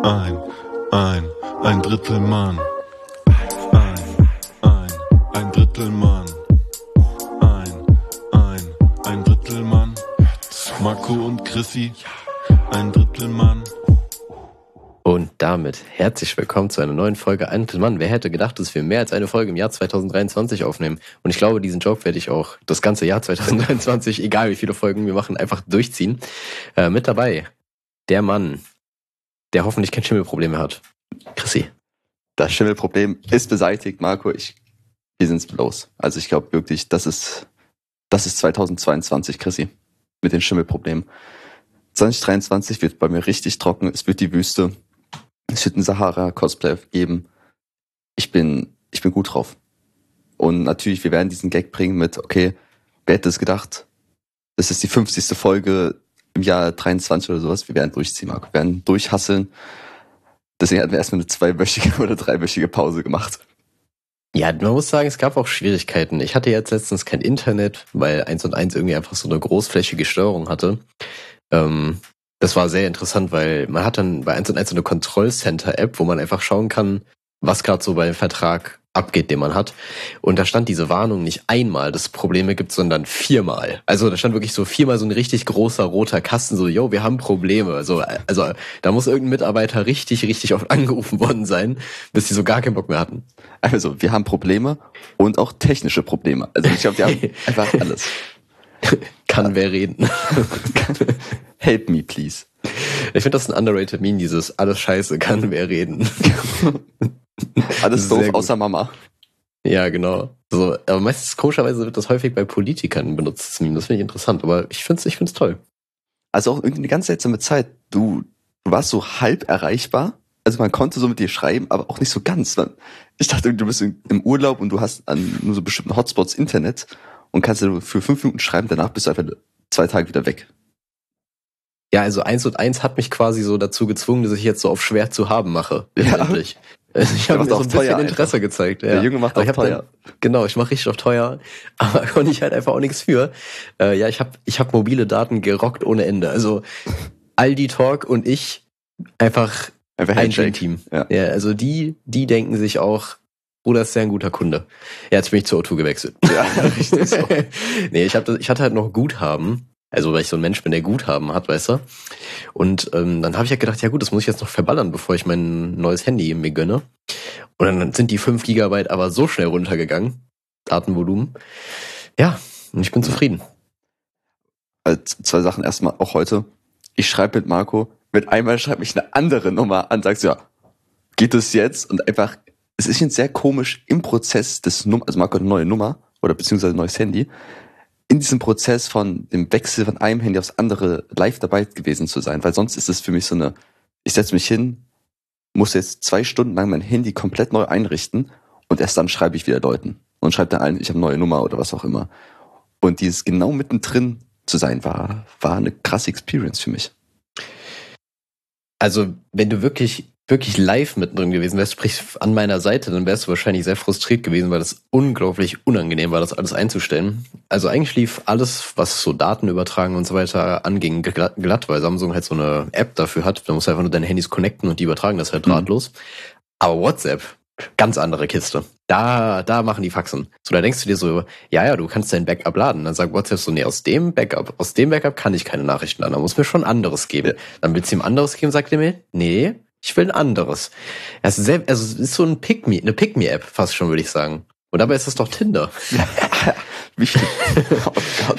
Ein Drittel Mann. Ein Drittel Mann. Ein Drittel Mann. Marco und Chrissy. Ein Drittel Mann. Und damit herzlich willkommen zu einer neuen Folge Ein Drittel Mann. Wer hätte gedacht, dass wir mehr als eine Folge im Jahr 2023 aufnehmen? Und ich glaube, diesen Joke werde ich auch das ganze Jahr 2023, egal wie viele Folgen wir machen, einfach durchziehen. Mit dabei der Mann, der hoffentlich kein Schimmelproblem mehr hat. Chrissy. Das Schimmelproblem ist beseitigt, Marco. Wir sind's los. Also ich glaube wirklich, das ist 2022, Chrissy, mit den Schimmelproblemen. 2023 wird bei mir richtig trocken. Es wird die Wüste. Es wird ein Sahara-Cosplay geben. Ich bin gut drauf. Und natürlich, wir werden diesen Gag bringen mit, okay, wer hätte es gedacht? Das ist die 50. Folge im Jahr 23 oder sowas. Wir werden durchziehen, Marco. Wir werden durchhasseln. Deswegen hatten wir erstmal eine 2-wöchige oder 3-wöchige Pause gemacht. Ja, man muss sagen, es gab auch Schwierigkeiten. Ich hatte jetzt letztens kein Internet, weil 1&1 irgendwie einfach so eine großflächige Störung hatte. Das war sehr interessant, weil man hat dann bei 1&1 so eine Kontrollcenter-App, wo man einfach schauen kann, was gerade so bei dem Vertrag abgeht, den man hat. Und da stand diese Warnung nicht einmal, dass es Probleme gibt, sondern 4-mal. Also da stand wirklich so 4-mal so ein richtig großer roter Kasten, so, yo, wir haben Probleme. Also da muss irgendein Mitarbeiter richtig oft angerufen worden sein, bis die so gar keinen Bock mehr hatten. Also wir haben Probleme und auch technische Probleme. Also ich glaube, wir haben einfach alles. Kann wer reden? Help me, please. Ich finde das ein underrated Meme, dieses alles scheiße, kann wer reden. Alles doof, außer Mama. Ja, genau. So, aber meistens, komischerweise, wird das häufig bei Politikern benutzt, das Meme. Das finde ich interessant, aber ich find's toll. Also auch irgendwie eine ganz seltsame Zeit. Du warst so halb erreichbar. Also man konnte so mit dir schreiben, aber auch nicht so ganz. Ich dachte, du bist im Urlaub und du hast an nur so bestimmten Hotspots Internet und kannst dir für 5 Minuten schreiben, danach bist du einfach 2 Tage wieder weg. Ja, also 1&1 hat mich quasi so dazu gezwungen, dass ich jetzt so auf schwer zu haben mache. Endlich. Also ich habe mir so ein bisschen Interesse gezeigt. Ja. Der Junge macht auch teuer. Genau, ich mache richtig auf teuer, aber konnte ich halt einfach auch nichts für. Ja, ich hab mobile Daten gerockt ohne Ende. Also Aldi Talk und ich einfach ein Team. Ja, also die denken sich auch, Bruder ist ja ein guter Kunde. Ja, jetzt bin ich zur O2 gewechselt. Ja, richtig so. Nee, ich hatte halt noch Guthaben. Also, weil ich so ein Mensch bin, der Guthaben hat, weißt du? Und dann habe ich ja gedacht, ja gut, das muss ich jetzt noch verballern, bevor ich mein neues Handy mir gönne. Und dann sind die 5 Gigabyte aber so schnell runtergegangen, Datenvolumen. Ja, und ich bin zufrieden. Also 2 Sachen erstmal, auch heute. Ich schreibe mit Marco, mit einmal schreibt mich eine andere Nummer an, sagst ja, geht es jetzt? Und einfach, es ist jetzt sehr komisch im Prozess des also Marco hat eine neue Nummer oder beziehungsweise ein neues Handy, in diesem Prozess von dem Wechsel von einem Handy aufs andere live dabei gewesen zu sein, weil sonst ist es für mich so eine, ich setze mich hin, muss jetzt 2 Stunden lang mein Handy komplett neu einrichten und erst dann schreibe ich wieder Leuten und schreibe dann allen, ich habe eine neue Nummer oder was auch immer. Und dieses genau mittendrin zu sein, war eine krasse Experience für mich. Also, wenn du wirklich live mittendrin gewesen wärst, sprich an meiner Seite, dann wärst du wahrscheinlich sehr frustriert gewesen, weil das unglaublich unangenehm war, das alles einzustellen. Also eigentlich lief alles, was so Daten übertragen und so weiter anging, glatt, weil Samsung halt so eine App dafür hat. Da musst du einfach nur deine Handys connecten und die übertragen das halt drahtlos. Aber WhatsApp, ganz andere Kiste. Da machen die Faxen. So, da denkst du dir so, ja, du kannst dein Backup laden. Dann sagt WhatsApp so, nee, aus dem Backup kann ich keine Nachrichten laden. Da muss mir schon anderes geben. Ja. Dann willst du ihm anderes geben, sagt er mir, nee, ich will ein anderes. Es ist so eine Pick-Me-App fast schon, würde ich sagen. Und dabei ist das doch Tinder. Wichtig. Oh Gott.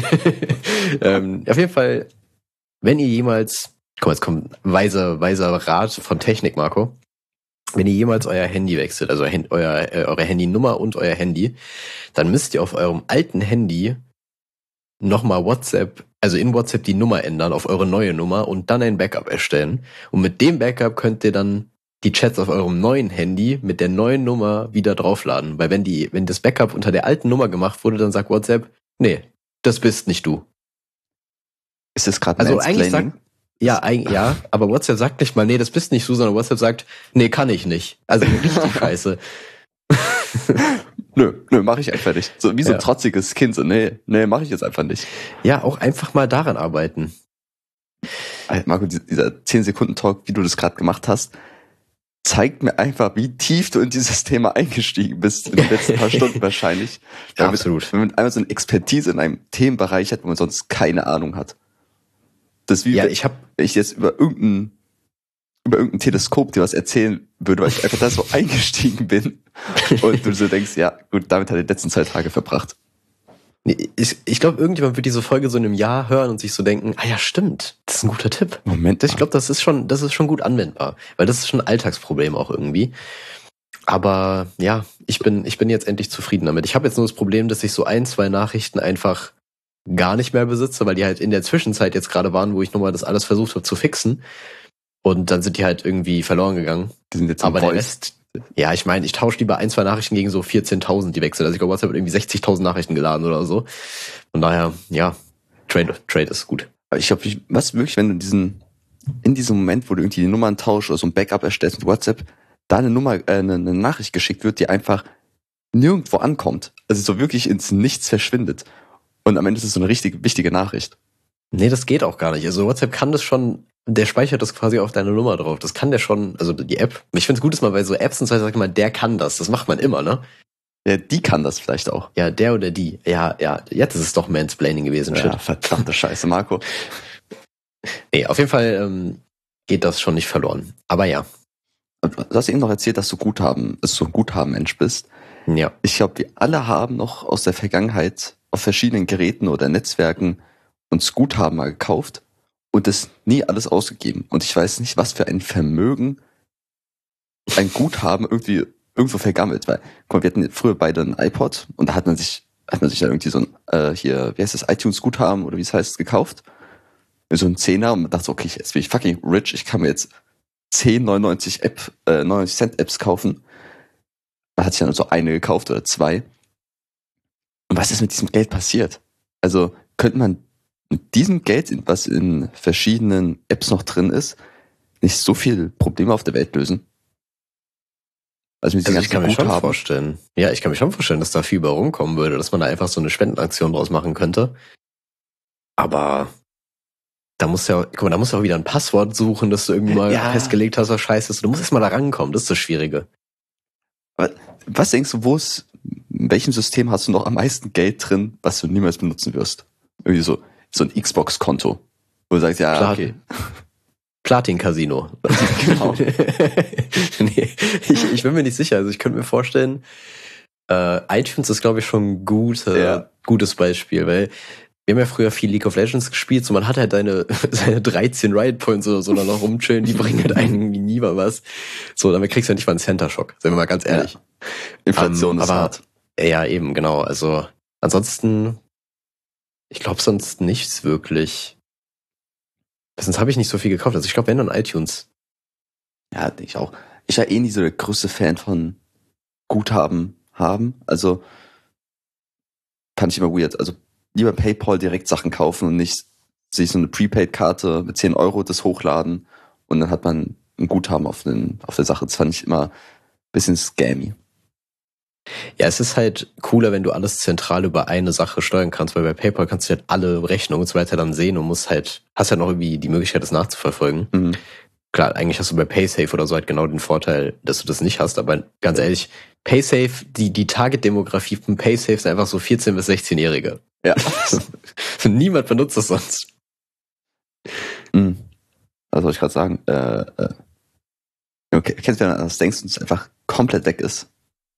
Auf jeden Fall, wenn ihr jemals, jetzt kommt weiser Rat von Technik, Marco. Wenn ihr jemals euer Handy wechselt, also eure Handynummer und euer Handy, dann müsst ihr auf eurem alten Handy nochmal in WhatsApp die Nummer ändern auf eure neue Nummer und dann ein Backup erstellen. Und mit dem Backup könnt ihr dann die Chats auf eurem neuen Handy mit der neuen Nummer wieder draufladen. Weil wenn das Backup unter der alten Nummer gemacht wurde, dann sagt WhatsApp, nee, das bist nicht du. Ist das gerade also eigentlich sagt, ja, aber WhatsApp sagt nicht mal, nee, das bist nicht du, sondern WhatsApp sagt, nee, kann ich nicht. Also richtig scheiße. Nö, mach ich einfach nicht. So wie so ein trotziges Kind, so nee, mach ich jetzt einfach nicht. Ja, auch einfach mal daran arbeiten. Marco, dieser 10-Sekunden-Talk, wie du das gerade gemacht hast, zeigt mir einfach, wie tief du in dieses Thema eingestiegen bist in den letzten paar Stunden wahrscheinlich. Ja, absolut. Wenn man einmal so eine Expertise in einem Themenbereich hat, wo man sonst keine Ahnung hat. Das ist wie, Ja, wenn ich jetzt über irgendein Teleskop dir was erzählen würde, weil ich einfach da so eingestiegen bin und du so denkst, ja, gut, damit hat er die letzten 2 Tage verbracht. Ich glaube, irgendjemand wird diese Folge so in einem Jahr hören und sich so denken, ah ja, stimmt, das ist ein guter Tipp. Moment. Ich glaube, das ist schon gut anwendbar, weil das ist schon ein Alltagsproblem auch irgendwie. Aber ja, ich bin jetzt endlich zufrieden damit. Ich habe jetzt nur das Problem, dass ich so 1-2 Nachrichten einfach gar nicht mehr besitze, weil die halt in der Zwischenzeit jetzt gerade waren, wo ich nochmal das alles versucht habe zu fixen. Und dann sind die halt irgendwie verloren gegangen. Die sind jetzt aber der Rest, ja, ich meine, ich tausche lieber 1-2 Nachrichten gegen so 14.000, die wechseln. Also ich glaube, WhatsApp hat irgendwie 60.000 Nachrichten geladen oder so. Von daher, ja, Trade ist gut. Ich glaube, was wirklich, wenn du in diesem Moment, wo du irgendwie die Nummern tauschst oder so ein Backup erstellst mit WhatsApp, da eine Nachricht geschickt wird, die einfach nirgendwo ankommt. Also so wirklich ins Nichts verschwindet. Und am Ende ist es so eine richtig wichtige Nachricht. Nee, das geht auch gar nicht. Also WhatsApp kann das schon, der speichert das quasi auf deine Nummer drauf. Das kann der schon, also die App. Ich finde es gut, dass man bei so Apps und so sagt man, der kann das. Das macht man immer, ne? Ja, die kann das vielleicht auch. Ja, der oder die. Ja, jetzt ist es doch Mansplaining gewesen. Ja, verdammte Scheiße, Marco. Nee, auf jeden Fall geht das schon nicht verloren. Aber ja. Du hast eben noch erzählt, dass du ein Guthaben-Mensch bist. Ja. Ich glaube, wir alle haben noch aus der Vergangenheit auf verschiedenen Geräten oder Netzwerken uns Guthaben mal gekauft und das nie alles ausgegeben. Und ich weiß nicht, was für ein Vermögen ein Guthaben irgendwo vergammelt. Weil, guck mal, wir hatten früher beide einen iPod und da hat man sich dann irgendwie so ein, wie heißt das, iTunes-Guthaben oder wie es heißt, gekauft. So ein 10er und man dachte so, okay, jetzt bin ich fucking rich, ich kann mir jetzt 10 99 Cent Apps kaufen. Man hat sich dann so eine gekauft oder 2. Und was ist mit diesem Geld passiert? Also könnte man mit diesem Geld, was in verschiedenen Apps noch drin ist, nicht so viel Probleme auf der Welt lösen? Also ich kann mir schon vorstellen. Ja, ich kann mir schon vorstellen, dass da viel bei rumkommen würde, dass man da einfach so eine Spendenaktion draus machen könnte. Aber da musst du ja auch wieder ein Passwort suchen, das du irgendwie mal festgelegt hast, was scheiße ist. Du musst erst mal da rankommen, das ist das Schwierige. Aber was denkst du, in welchem System hast du noch am meisten Geld drin, was du niemals benutzen wirst? Irgendwie so ein Xbox-Konto, wo du sagst, ja, okay. Platin-Casino. Genau. Nee, ich bin mir nicht sicher. Also ich könnte mir vorstellen, iTunes ist, glaube ich, schon ein gutes Beispiel, weil wir haben ja früher viel League of Legends gespielt, so man hat halt seine 13 Riot Points oder so da noch rumchillen, die bringen halt irgendwie nie mal was. So, damit kriegst du ja nicht mal einen Center-Shock, sind wir mal ganz ehrlich. Ja. Inflation ist hart. Ja, eben, genau. Also ansonsten, ich glaube sonst nichts wirklich. Sonst habe ich nicht so viel gekauft. Also ich glaube, wenn dann iTunes. Ja, ich auch. Ich war nie so der größte Fan von Guthaben haben. Also fand ich immer weird. Also lieber PayPal direkt Sachen kaufen und nicht sich so eine Prepaid-Karte mit 10 Euro das hochladen und dann hat man ein Guthaben auf der Sache. Das fand ich immer ein bisschen scammy. Ja, es ist halt cooler, wenn du alles zentral über eine Sache steuern kannst, weil bei PayPal kannst du halt alle Rechnungen und so weiter dann sehen und hast ja noch irgendwie die Möglichkeit, das nachzuverfolgen. Mhm. Klar, eigentlich hast du bei PaySafe oder so halt genau den Vorteil, dass du das nicht hast, aber ganz ehrlich, PaySafe, die Target-Demografie von PaySafe sind einfach so 14- bis 16-Jährige. Ja. Niemand benutzt das sonst. Mhm. Was soll ich gerade sagen? Okay, kennst du, wenn du das denkst und es einfach komplett weg ist?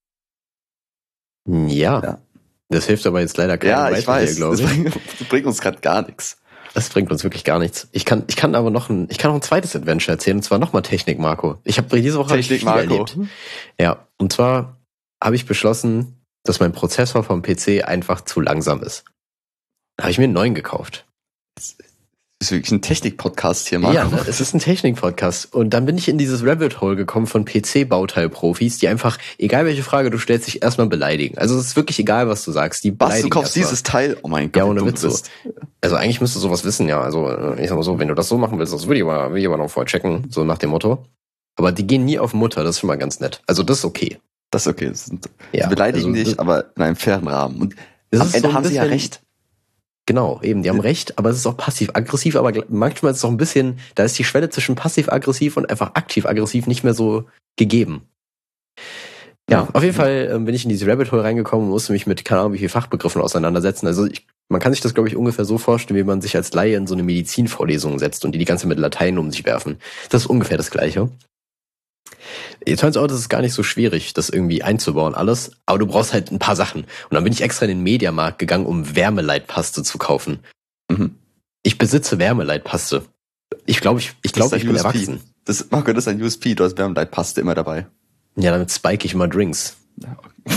Ja. Das hilft aber jetzt leider keinem weiter. Ja, ich weiß. Glaube ich. Das bringt uns gerade gar nichts. Das bringt uns wirklich gar nichts. Ich kann aber noch ein zweites Adventure erzählen, und zwar nochmal Technik, Marco. Ich habe diese Woche Technik, viel erlebt. Ja, und zwar habe ich beschlossen, dass mein Prozessor vom PC einfach zu langsam ist. Da habe ich mir einen neuen gekauft. Das ist wirklich ein Technik-Podcast hier, Marco. Ja, ne? Es ist ein Technik-Podcast. Und dann bin ich in dieses Rabbit Hole gekommen von PC-Bauteil-Profis, die einfach, egal welche Frage du stellst, sich erstmal beleidigen. Also es ist wirklich egal, was du sagst. Die beleidigen. Du kaufst dieses Teil? Oh mein Gott, ja, ohne Witz so. Also eigentlich müsstest du sowas wissen, ja. Also ich sag mal so, wenn du das so machen willst, das will ich aber noch vorher checken, so nach dem Motto. Aber die gehen nie auf Mutter, das ist schon mal ganz nett. Also das ist okay. Das ist okay. Sie beleidigen dich, aber in einem fairen Rahmen. Und am Ende haben sie ja recht. Genau, eben, die haben recht, aber es ist auch passiv-aggressiv, aber manchmal ist es auch ein bisschen, da ist die Schwelle zwischen passiv-aggressiv und einfach aktiv-aggressiv nicht mehr so gegeben. Ja, auf jeden Fall bin ich in diese Rabbit Hole reingekommen und musste mich mit, keine Ahnung, wie viel Fachbegriffen auseinandersetzen. Also man kann sich das, glaube ich, ungefähr so vorstellen, wie man sich als Laie in so eine Medizinvorlesung setzt und die ganze Zeit mit Latein um sich werfen. Das ist ungefähr das Gleiche. It turns out, es ist gar nicht so schwierig, das irgendwie einzubauen, alles. Aber du brauchst halt ein paar Sachen. Und dann bin ich extra in den Mediamarkt gegangen, um Wärmeleitpaste zu kaufen. Mhm. Ich besitze Wärmeleitpaste. Ich glaube, ich bin erwachsen. Marco, das ist ein USP, du hast Wärmeleitpaste immer dabei. Ja, damit spike ich immer Drinks. Ja.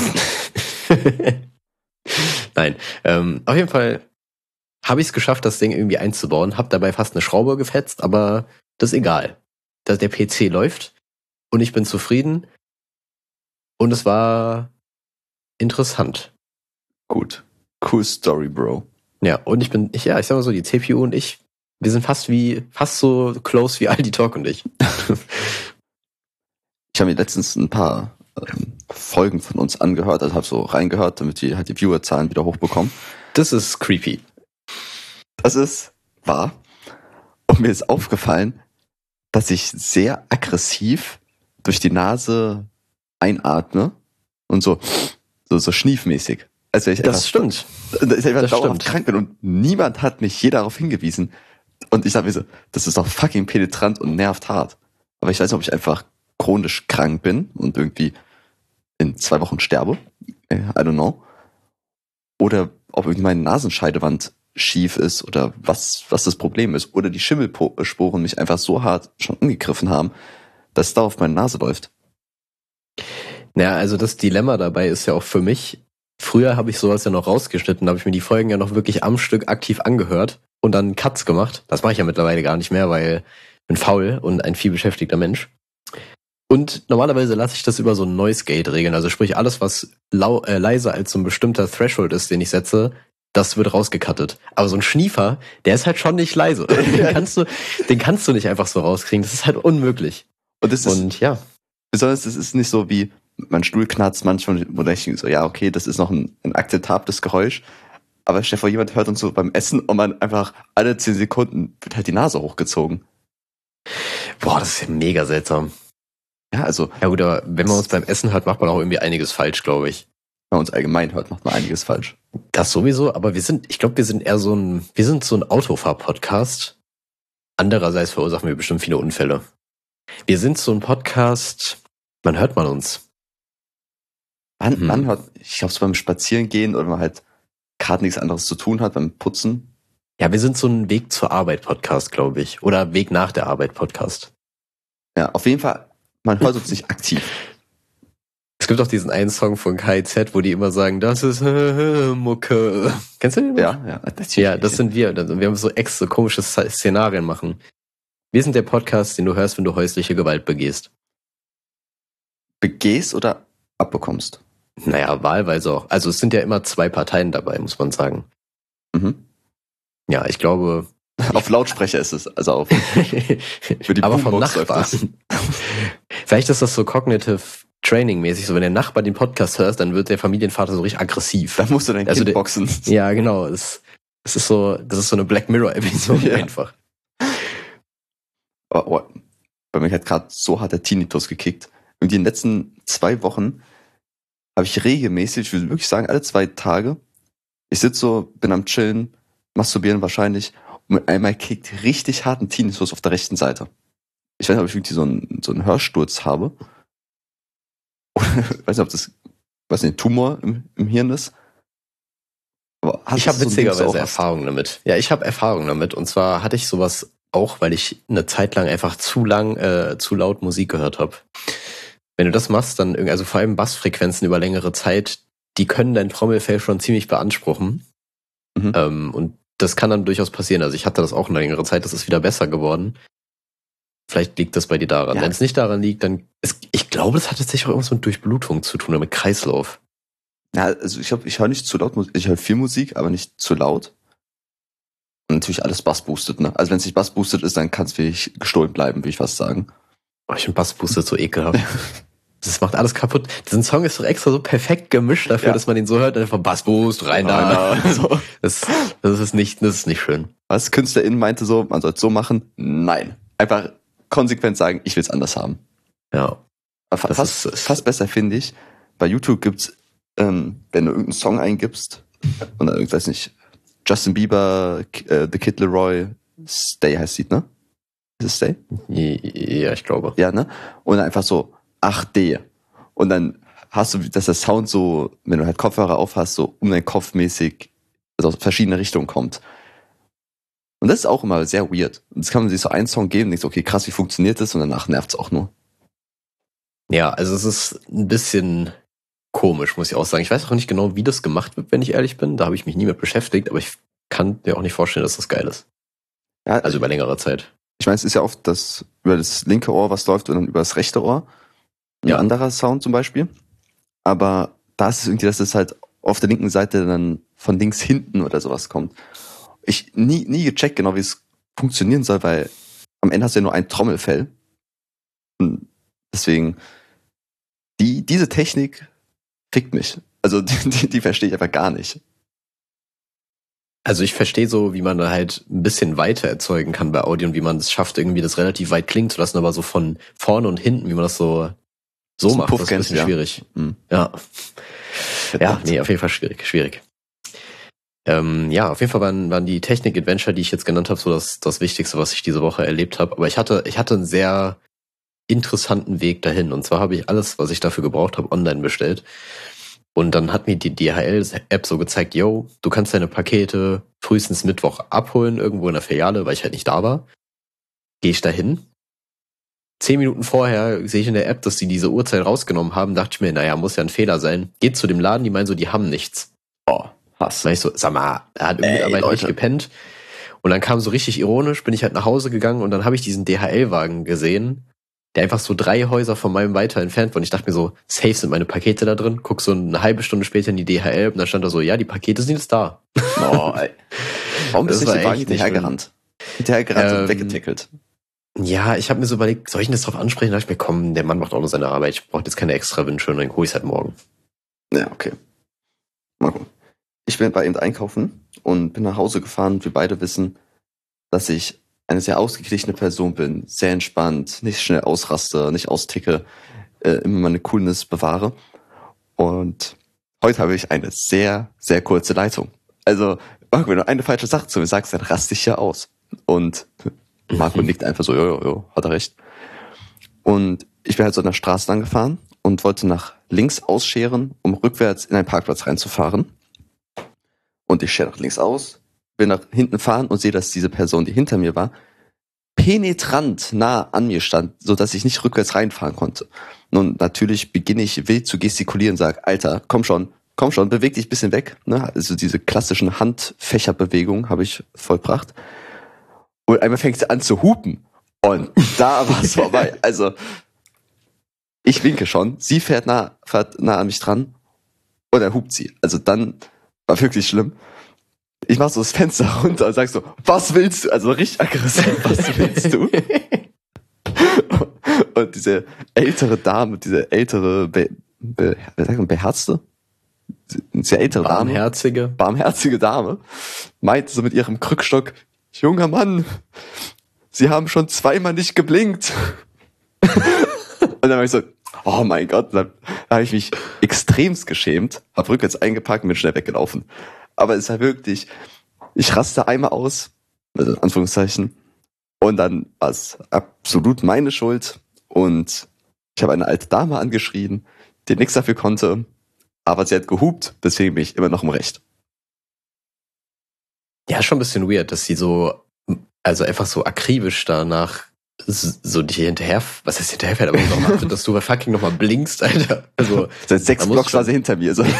Nein, auf jeden Fall habe ich es geschafft, das Ding irgendwie einzubauen. Hab dabei fast eine Schraube gefetzt, aber das ist egal. Der PC läuft und ich bin zufrieden. Und es war interessant. Gut. Cool Story, Bro. Ja, und ich sag mal so, die CPU und ich, wir sind fast so close wie Aldi Talk und ich. Ich habe mir letztens ein paar Folgen von uns angehört, also habe so reingehört, damit wir halt die Viewerzahlen wieder hochbekommen. Das ist creepy. Das ist wahr. Und mir ist aufgefallen, dass ich sehr aggressiv durch die Nase einatme und so schniefmäßig. Als wenn ich Das stimmt. dauerhaft krank bin und niemand hat mich je darauf hingewiesen. Und ich sage mir so, das ist doch fucking penetrant und nervt hart. Aber ich weiß nicht, ob ich einfach chronisch krank bin und irgendwie in 2 Wochen sterbe. I don't know. Oder ob irgendwie meine Nasenscheidewand schief ist oder was das Problem ist. Oder die Schimmelsporen mich einfach so hart schon angegriffen haben, dass es da auf meine Nase läuft. Naja, also das Dilemma dabei ist ja auch für mich, früher habe ich sowas ja noch rausgeschnitten, da habe ich mir die Folgen ja noch wirklich am Stück aktiv angehört und dann Cuts gemacht. Das mache ich ja mittlerweile gar nicht mehr, weil ich bin faul und ein viel beschäftigter Mensch. Und normalerweise lasse ich das über so ein Noise Gate regeln. Also sprich, alles, was leiser als so ein bestimmter Threshold ist, den ich setze, das wird rausgecuttet. Aber so ein Schniefer, der ist halt schon nicht leise. Den kannst du nicht einfach so rauskriegen. Das ist halt unmöglich. Besonders, das ist nicht so wie, mein Stuhl knarzt manchmal, wo ich so, ja, okay, das ist noch ein akzeptables Geräusch. Aber stell dir vor, jemand hört uns so beim Essen und man einfach alle 10 Sekunden wird halt die Nase hochgezogen. Boah, das ist ja mega seltsam. Ja, also. Ja gut, aber wenn man uns beim Essen hört, macht man auch irgendwie einiges falsch, glaube ich. Wenn man uns allgemein hört, macht man einiges falsch. Das sowieso, aber wir sind eher so ein Autofahr-Podcast. Andererseits verursachen wir bestimmt viele Unfälle. Wir sind so ein Podcast, wann hört man uns? Man hört, ich glaube, so beim Spazierengehen oder man halt gerade nichts anderes zu tun hat, beim Putzen. Ja, wir sind so ein Weg zur Arbeit Podcast, glaube ich. Oder Weg nach der Arbeit Podcast. Ja, auf jeden Fall, man hört uns nicht aktiv. Es gibt auch diesen einen Song von KIZ, wo die immer sagen, das ist Mucke. Kennst du den? Ja. Ja, das sind wir. Wir haben so extra komische Szenarien machen. Wir sind der Podcast, den du hörst, wenn du häusliche Gewalt begehst. Begehst oder abbekommst? Naja, wahlweise auch. Also es sind ja immer 2 Parteien dabei, muss man sagen. Mhm. Ja, ich glaube... Auf Lautsprecher ist es, also auf für die aber vom Boombox Nachbar. Vielleicht ist das so cognitive Training-mäßig, so wenn der Nachbar den Podcast hört, dann wird der Familienvater so richtig aggressiv. Da musst du dein Kind boxen. Ja, genau. Das ist so eine Black Mirror-Episode ja. einfach. Oh, bei mir hat gerade so hart der Tinnitus gekickt. In den letzten 2 Wochen habe ich regelmäßig, ich würde wirklich sagen, alle 2 Tage, ich sitze so, bin am Chillen, masturbieren wahrscheinlich, und mit einmal kickt richtig harten Tinnitus auf der rechten Seite. Ich weiß nicht, ob ich wirklich so einen Hörsturz habe. Ich weiß nicht, ob das, ein Tumor im Hirn ist. Aber ich habe witzigerweise Erfahrung damit. Ja, ich habe Erfahrung damit. Und zwar hatte ich sowas auch, weil ich eine Zeit lang einfach zu laut Musik gehört habe. Wenn du das machst, dann also vor allem Bassfrequenzen über längere Zeit, die können dein Trommelfell schon ziemlich beanspruchen. Mhm. Und das kann dann durchaus passieren. Also ich hatte das auch eine längere Zeit, das ist wieder besser geworden. Vielleicht liegt das bei dir daran. Ja. Wenn es nicht daran liegt, dann ich glaube, das hat tatsächlich auch irgendwas mit Durchblutung zu tun oder mit Kreislauf. Ja, also ich höre nicht zu laut Musik, ich höre viel Musik, aber nicht zu laut. Und natürlich alles Bass-boostet, ne? Also wenn es nicht Bass-boostet ist, dann kann es wirklich gestohlen bleiben, würde ich fast sagen. Oh, ich finde Bass-boostet so ekelhaft. Das macht alles kaputt. Diesen Song ist doch extra so perfekt gemischt dafür, dass man den so hört, einfach Bassboost, rein da. So. Das ist nicht schön. Was KünstlerInnen meinte so, man soll es so machen? Nein. Einfach konsequent sagen, ich will es anders haben. Ja. Aber fast besser finde ich, bei YouTube gibt's, wenn du irgendeinen Song eingibst, und dann, ich weiß nicht, Justin Bieber, The Kid Leroy, Stay heißt die, ne? Ist es Stay? Ja, ich glaube. Ja, ne? Und dann einfach so 8D. Und dann hast du, dass der Sound so, wenn du halt Kopfhörer auf hast, so um deinen Kopf mäßig, also aus verschiedene Richtungen kommt. Und das ist auch immer sehr weird. Und das kann man sich so einen Song geben und denkst, okay, krass, wie funktioniert das? Und danach nervt's auch nur. Ja, also es ist ein bisschen komisch, muss ich auch sagen. Ich weiß auch nicht genau, wie das gemacht wird, wenn ich ehrlich bin. Da habe ich mich nie mit beschäftigt, aber ich kann mir auch nicht vorstellen, dass das geil ist. Ja, also über längere Zeit. Ich meine, es ist ja oft das über das linke Ohr, was läuft, und dann über das rechte Ohr. Ein anderer Sound zum Beispiel. Aber da ist es irgendwie, dass es halt auf der linken Seite dann von links hinten oder sowas kommt. Ich nie gecheckt genau, wie es funktionieren soll, weil am Ende hast du ja nur ein Trommelfell. Und deswegen, diese Technik fickt mich. Also die verstehe ich einfach gar nicht. Also ich verstehe so, wie man da halt ein bisschen weiter erzeugen kann bei Audio und wie man es schafft, irgendwie das relativ weit klingen zu lassen, aber so von vorne und hinten, wie man das so macht, das ist ein bisschen schwierig. Ja. Ja, nee, auf jeden Fall schwierig. Ja, auf jeden Fall waren die Technik-Adventure, die ich jetzt genannt habe, so das Wichtigste, was ich diese Woche erlebt habe. Aber ich hatte einen sehr interessanten Weg dahin. Und zwar habe ich alles, was ich dafür gebraucht habe, online bestellt. Und dann hat mir die DHL-App so gezeigt, yo, du kannst deine Pakete frühestens Mittwoch abholen, irgendwo in der Filiale, weil ich halt nicht da war. Gehe ich da hin. 10 Minuten vorher sehe ich in der App, dass die diese Uhrzeit rausgenommen haben. Dachte ich mir, naja, muss ja ein Fehler sein. Geht zu dem Laden, die meinen so, die haben nichts. Oh, was? Dann ich so, sag mal, er hat irgendwie nicht gepennt. Und dann kam so richtig ironisch, bin ich halt nach Hause gegangen und dann habe ich diesen DHL-Wagen gesehen, der einfach so 3 Häuser von meinem weiter entfernt war. Und ich dachte mir so, safe sind meine Pakete da drin. Guck so eine halbe Stunde später in die DHL und dann stand da so, ja, die Pakete sind jetzt da. Oh, ey. Warum bist du nicht den Wagen hinterhergerannt? Hinterhergerannt und weggetickelt. Ja, ich habe mir so überlegt, soll ich denn das drauf ansprechen? Da dachte ich mir, komm, der Mann macht auch nur seine Arbeit. Ich brauche jetzt keine extra Wünsche und dann hole ich es halt morgen. Ja, okay. Mal gucken. Ich bin bei ihm einkaufen und bin nach Hause gefahren. Wir beide wissen, dass ich eine sehr ausgeglichene Person bin, sehr entspannt, nicht schnell ausraste, nicht austicke, immer meine Coolness bewahre. Und heute habe ich eine sehr, sehr kurze Leitung. Also, Marco, wenn du eine falsche Sache zu mir sagst, dann raste ich ja aus. Und Marco nickt einfach so, jo, hat er recht. Und ich bin halt so an der Straße lang gefahren und wollte nach links ausscheren, um rückwärts in einen Parkplatz reinzufahren. Und ich schere nach links aus, will nach hinten fahren und sehe, dass diese Person, die hinter mir war, penetrant nah an mir stand, so dass ich nicht rückwärts reinfahren konnte. Nun, natürlich beginne ich wild zu gestikulieren und sage, Alter, komm schon, beweg dich ein bisschen weg. Ne? Also diese klassischen Handfächerbewegungen habe ich vollbracht. Und einmal fängt sie an zu hupen. Und da war es vorbei. Also, ich winke schon, sie fährt nah an mich dran und dann hupt sie. Also dann war wirklich schlimm. Ich mach so das Fenster runter und sag so, was willst du? Also richtig aggressiv, was willst du? Und diese ältere Dame, diese ältere, beherzte? Sehr ältere barmherzige Dame, meinte so mit ihrem Krückstock, junger Mann, Sie haben schon 2-mal nicht geblinkt. Und dann war ich so, oh mein Gott, da habe ich mich extremst geschämt, hab rückwärts eingepackt und bin schnell weggelaufen. Aber es war wirklich, ich raste einmal aus, also in Anführungszeichen, und dann war es absolut meine Schuld und ich habe eine alte Dame angeschrien, die nichts dafür konnte, aber sie hat gehupt, deswegen bin ich immer noch im Recht. Ja, schon ein bisschen weird, dass sie so, also einfach so akribisch danach so dich hinterher, was heißt hinterherfährt, aber noch mal, dass du fucking nochmal blinkst, Alter. Also, seit 6 Blocks war sie hinter mir. So.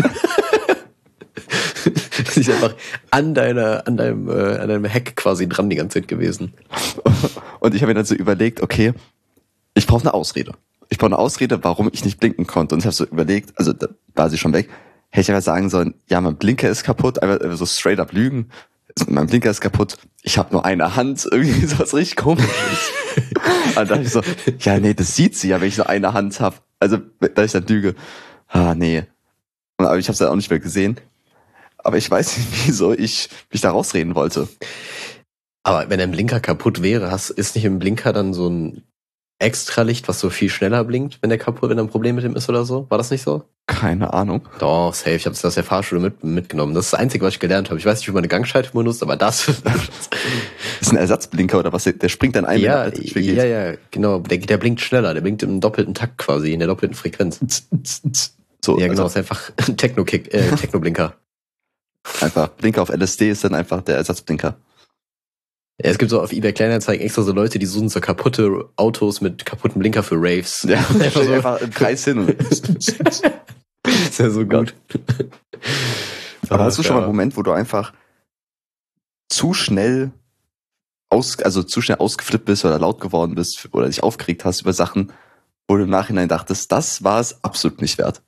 Sie ist einfach an deinem Heck quasi dran die ganze Zeit gewesen. Und ich habe mir dann so überlegt, okay, ich brauche eine Ausrede. Warum ich nicht blinken konnte. Und ich habe so überlegt, also da war sie schon weg, hätte ich einfach sagen sollen, ja, mein Blinker ist kaputt, einfach so straight up lügen. Mein Blinker ist kaputt, ich habe nur eine Hand, irgendwie sowas richtig komisches. Und dann dachte ich so, ja, nee, das sieht sie ja, wenn ich nur eine Hand habe. Also, da ich dann lüge. Nee. Aber ich habe es dann auch nicht mehr gesehen. Aber ich weiß nicht, wieso ich mich da rausreden wollte. Aber wenn ein Blinker kaputt wäre, ist nicht im Blinker dann so ein Extralicht, was so viel schneller blinkt, wenn da ein Problem mit dem ist oder so? War das nicht so? Keine Ahnung. Doch, safe. Ich habe es aus der Fahrschule mitgenommen. Das ist das Einzige, was ich gelernt habe. Ich weiß nicht, wie man eine Gangschaltung benutzt, aber das. Ist ein Ersatzblinker oder was? Der springt dann ein, ja, wenn er nicht mehr geht. ja, genau. Der blinkt schneller. Der blinkt im doppelten Takt quasi, in der doppelten Frequenz. So, Ja, genau. also Ist einfach ein Techno-Blinker. einfach Blinker auf LSD ist dann einfach der Ersatzblinker. Ja, es gibt so auf eBay Kleinanzeigen extra so Leute, die suchen so kaputte Autos mit kaputten Blinker für Raves. Ja, einfach so einfach im Kreis hin. Und ist ja so gut. Aber hast du schon mal einen Moment, wo du einfach zu schnell ausgeflippt bist oder laut geworden bist oder dich aufgeregt hast über Sachen, wo du im Nachhinein dachtest, das war es absolut nicht wert?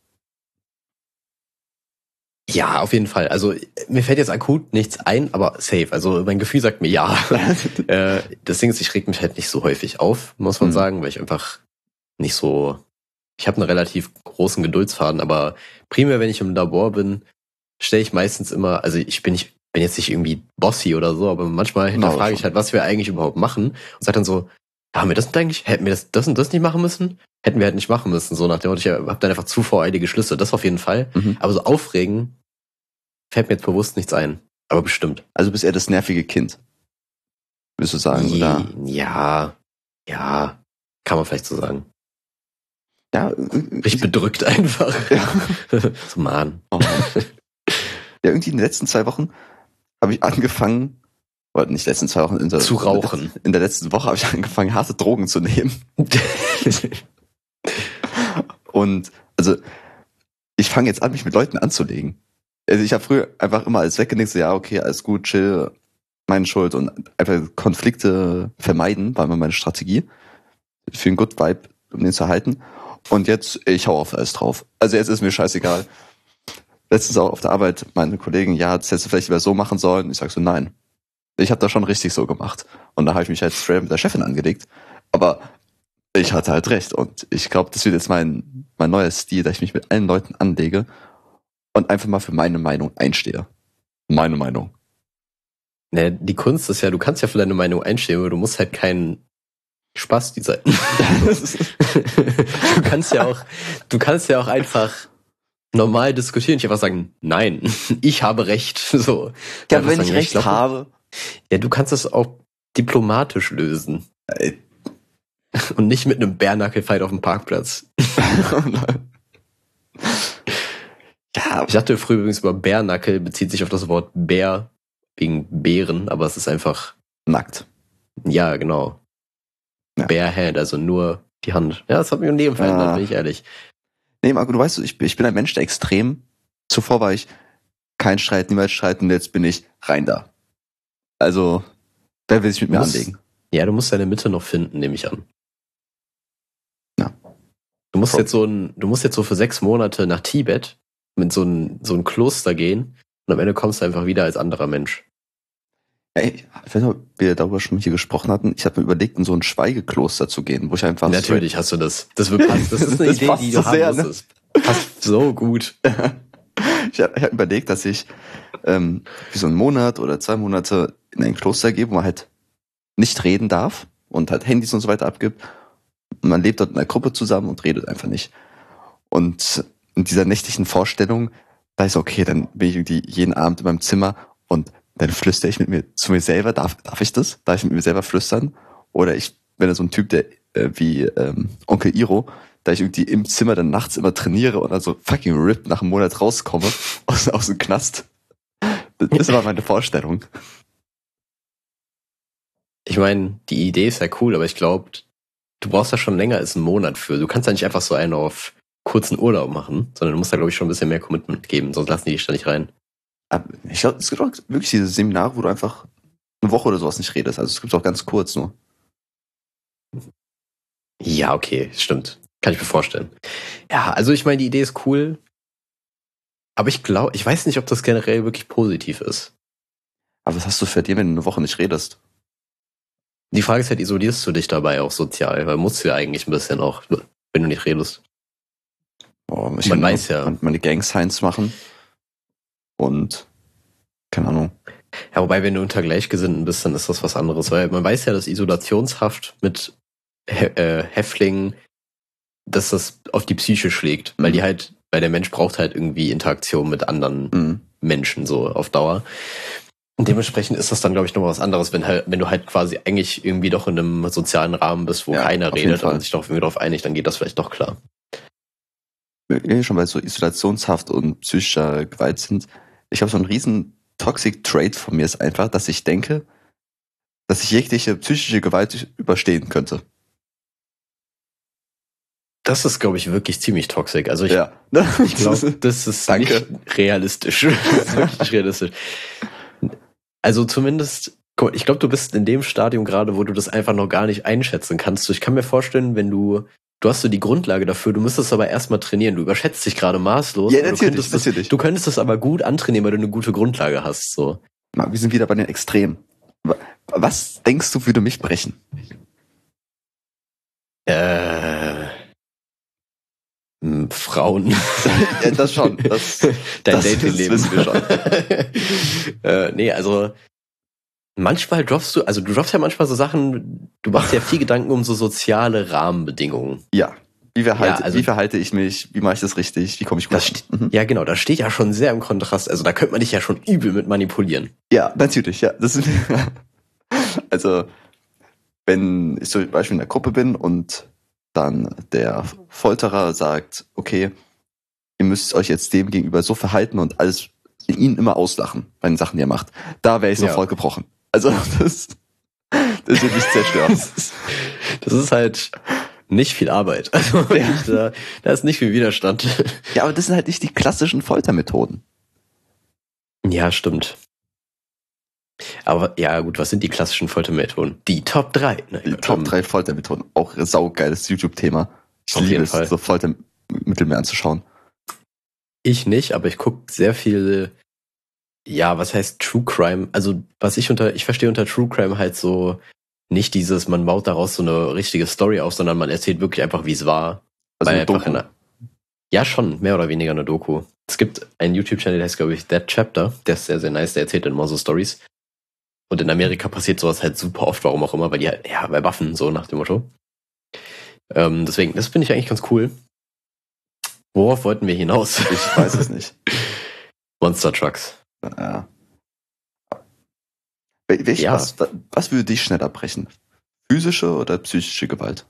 Ja, auf jeden Fall. Also mir fällt jetzt akut nichts ein, aber safe. Also mein Gefühl sagt mir ja. Das Ding ist, ich reg mich halt nicht so häufig auf, muss man sagen, weil ich einfach nicht so... Ich habe einen relativ großen Geduldsfaden, aber primär, wenn ich im Labor bin, stelle ich meistens immer... Also ich bin jetzt nicht irgendwie bossy oder so, aber manchmal hinterfrage ich halt, was wir eigentlich überhaupt machen und sage dann so, hätten wir das und das nicht machen müssen? Hätten wir halt nicht machen müssen, so nach dem Motto, ich habe dann einfach zu voreilige Schlüsse, das auf jeden Fall. Aber so aufregen fällt mir jetzt bewusst nichts ein, aber bestimmt. Also du bist eher das nervige Kind, würdest du sagen, oder? Ja, kann man vielleicht so sagen. Ja, Ich bedrückt einfach. Ja. So, Mann. Oh. Ja, irgendwie in den letzten 2 Wochen habe ich angefangen, oder nicht letzten 2 Wochen, zu rauchen. In der letzten Woche habe ich angefangen, harte Drogen zu nehmen. Und also ich fange jetzt an, mich mit Leuten anzulegen. Also ich habe früher einfach immer alles weggenickt, so ja, okay, alles gut, chill, meine Schuld und einfach Konflikte vermeiden, war immer meine Strategie. Für einen Good Vibe, um den zu halten. Und jetzt, ich hau auf alles drauf. Also jetzt ist mir scheißegal. Letztens auch auf der Arbeit, meine Kollegen, ja, das hättest du vielleicht lieber so machen sollen. Ich sag so, nein. Ich habe das schon richtig so gemacht. Und da habe ich mich halt straight mit der Chefin angelegt. Aber ich hatte halt recht. Und ich glaube, das wird jetzt mein neuer Stil, dass ich mich mit allen Leuten anlege und einfach mal für meine Meinung einstehe. Meine Meinung. Ne, die Kunst ist ja, du kannst ja für deine Meinung einstehen, aber du musst halt keinen Spaß die sein. Du kannst ja auch einfach normal diskutieren. Ich einfach sagen, nein, ich habe recht. So. Ja, wenn ich recht habe. Ja, du kannst es auch diplomatisch lösen. Und nicht mit einem Bärnackel-Fight auf dem Parkplatz. Ja, ich dachte früher übrigens über Bärnackel bezieht sich auf das Wort Bär wegen Bären, aber es ist einfach nackt. Ja, genau. Ja. Bare Hand, also nur die Hand. Ja, das hat mir im Leben verändert, bin ich ehrlich. Nee, Marco, du weißt, ich bin ein Mensch der extrem. Zuvor war ich kein Streit, niemals streiten, und jetzt bin ich rein da. Also, wer will sich mit mir anlegen? Ja, du musst deine Mitte noch finden, nehme ich an. Ja. Du musst jetzt so für 6 Monate nach Tibet mit so ein Kloster gehen und am Ende kommst du einfach wieder als anderer Mensch. Ey, ich weiß nicht, ob wir darüber schon hier gesprochen hatten. Ich habe mir überlegt, in so ein Schweigekloster zu gehen, wo ich einfach... Natürlich hast du das. Das ist eine Idee, die du haben musstest. Passt so gut. Ich hab überlegt, dass ich wie so einen Monat oder 2 Monate in ein Kloster gehe, wo man halt nicht reden darf und halt Handys und so weiter abgibt. Und man lebt dort in einer Gruppe zusammen und redet einfach nicht. Und in dieser nächtlichen Vorstellung, da ist okay, dann bin ich irgendwie jeden Abend in meinem Zimmer und dann flüstere ich zu mir selber. Darf ich das? Darf ich mit mir selber flüstern? Oder ich bin da so ein Typ, der wie Onkel Iro, da ich irgendwie im Zimmer dann nachts immer trainiere und dann so fucking ripped nach einem Monat rauskomme aus dem Knast. Das war meine Vorstellung. Ich meine, die Idee ist ja cool, aber ich glaube, du brauchst da schon länger als einen Monat für. Du kannst ja nicht einfach so einen auf kurzen Urlaub machen, sondern du musst da, glaube ich, schon ein bisschen mehr Commitment geben, sonst lassen die dich da nicht rein. Ich glaube, es gibt auch wirklich diese Seminare, wo du einfach eine Woche oder sowas nicht redest. Also es gibt auch ganz kurz nur. Ja, okay, stimmt. Kann ich mir vorstellen. Ja, also ich meine, die Idee ist cool, aber ich weiß nicht, ob das generell wirklich positiv ist. Aber was hast du für dir, wenn du eine Woche nicht redest? Die Frage ist halt, isolierst du dich dabei auch sozial? Weil musst du ja eigentlich ein bisschen auch, wenn du nicht redest. Ich Man kann weiß ja. meine Gang-Signs machen. Und, keine Ahnung. Ja, wobei, wenn du unter Gleichgesinnten bist, dann ist das was anderes, weil man weiß ja, dass Isolationshaft mit Häftlingen, dass das auf die Psyche schlägt, weil weil der Mensch braucht halt irgendwie Interaktion mit anderen Menschen so auf Dauer. Und dementsprechend ist das dann, glaube ich, noch was anderes, wenn du halt quasi eigentlich irgendwie doch in einem sozialen Rahmen bist, wo keiner redet und sich doch irgendwie darauf einigt, dann geht das vielleicht doch klar. Schon bei so Isolationshaft und psychischer Gewalt sind, ich glaube, so ein riesen Toxic Trait von mir ist einfach, dass ich denke, dass ich jegliche psychische Gewalt überstehen könnte. Das ist, glaube ich, wirklich ziemlich toxisch. Also ich Ja. glaube, das ist Danke. nicht realistisch. Das ist wirklich nicht realistisch. Also zumindest, ich glaube, du bist in dem Stadium gerade, wo du das einfach noch gar nicht einschätzen kannst. Ich kann mir vorstellen, wenn du hast so die Grundlage dafür, du müsstest aber erstmal trainieren. Du überschätzt dich gerade maßlos. Ja, natürlich. Du könntest das aber gut antrainieren, weil du eine gute Grundlage hast. So. Wir sind wieder bei den Extremen. Was denkst du, würde mich brechen? Frauen. Ja, das schon. Dein Dating-Leben. wissen wir schon. Nee, also manchmal du droppst ja manchmal so Sachen, du machst ja viel Gedanken um so soziale Rahmenbedingungen. Ja. Wie verhalte ich mich? Wie mache ich das richtig? Wie komme ich gut? Ja, genau, das steht ja schon sehr im Kontrast. Also da könnte man dich ja schon übel mit manipulieren. Ja, natürlich, ja. Also, wenn ich zum Beispiel in der Gruppe bin und dann der Folterer sagt, okay, ihr müsst euch jetzt dem gegenüber so verhalten und alles ihn immer auslachen bei den Sachen, die er macht. Da wäre ich sofort gebrochen. Also das wird mich zerstören. Das ist halt nicht viel Arbeit. Also da ist nicht viel Widerstand. Ja, aber das sind halt nicht die klassischen Foltermethoden. Ja, stimmt. Aber ja gut, was sind die klassischen Foltermethoden? Die Top 3. Ne? Die Top 3 Foltermethoden. Auch ein saugeiles YouTube-Thema. Ich liebe es, so Foltermittel mir anzuschauen. Ich nicht, aber ich gucke sehr viel, ja, was heißt True Crime? Also ich verstehe unter True Crime halt so nicht dieses, man baut daraus so eine richtige Story auf, sondern man erzählt wirklich einfach, wie es war. Also eine Doku. Ja, schon, mehr oder weniger eine Doku. Es gibt einen YouTube-Channel, der heißt, glaube ich, That Chapter. Der ist sehr, sehr nice, der erzählt dann immer so Stories. Und in Amerika passiert sowas halt super oft, warum auch immer, weil die halt, ja, bei Waffen, so nach dem Motto. Deswegen, das finde ich eigentlich ganz cool. Worauf wollten wir hinaus? Ich weiß es nicht. Monster Trucks. Ja. Was würde dich schneller brechen? Physische oder psychische Gewalt?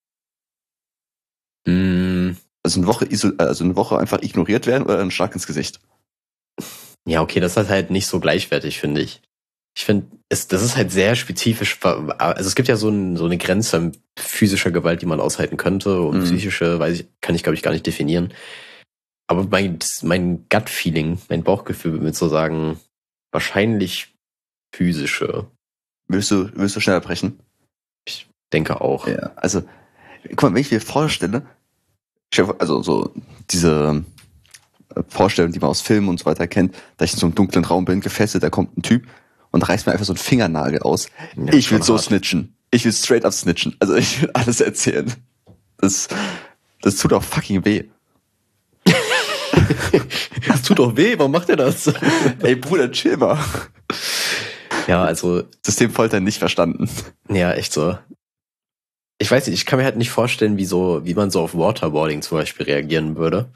Also eine Woche einfach ignoriert werden oder ein Schlag ins Gesicht? Ja, okay, das ist halt nicht so gleichwertig, finde ich. Ich finde, das ist halt sehr spezifisch. Also es gibt ja so eine Grenze an physischer Gewalt, die man aushalten könnte. Und psychische, kann ich, glaube ich, gar nicht definieren. Aber mein Gut-Feeling, mein Bauchgefühl würde mir so sagen, wahrscheinlich physische. Willst du schneller brechen? Ich denke auch. Ja, also, guck mal, wenn ich mir vorstelle, also so diese Vorstellung, die man aus Filmen und so weiter kennt, dass ich in so einem dunklen Raum bin, gefesselt, da kommt ein Typ und reißt mir einfach so einen Fingernagel aus. Ja, ich will so snitchen. Ich will straight up snitchen. Also ich will alles erzählen. Das tut auch fucking weh. Das tut doch weh, warum macht er das? Ey Bruder, chill mal. Ja, also Systemfolter nicht verstanden. Ja, echt so. Ich weiß nicht, ich kann mir halt nicht vorstellen, wie man so auf Waterboarding zum Beispiel reagieren würde.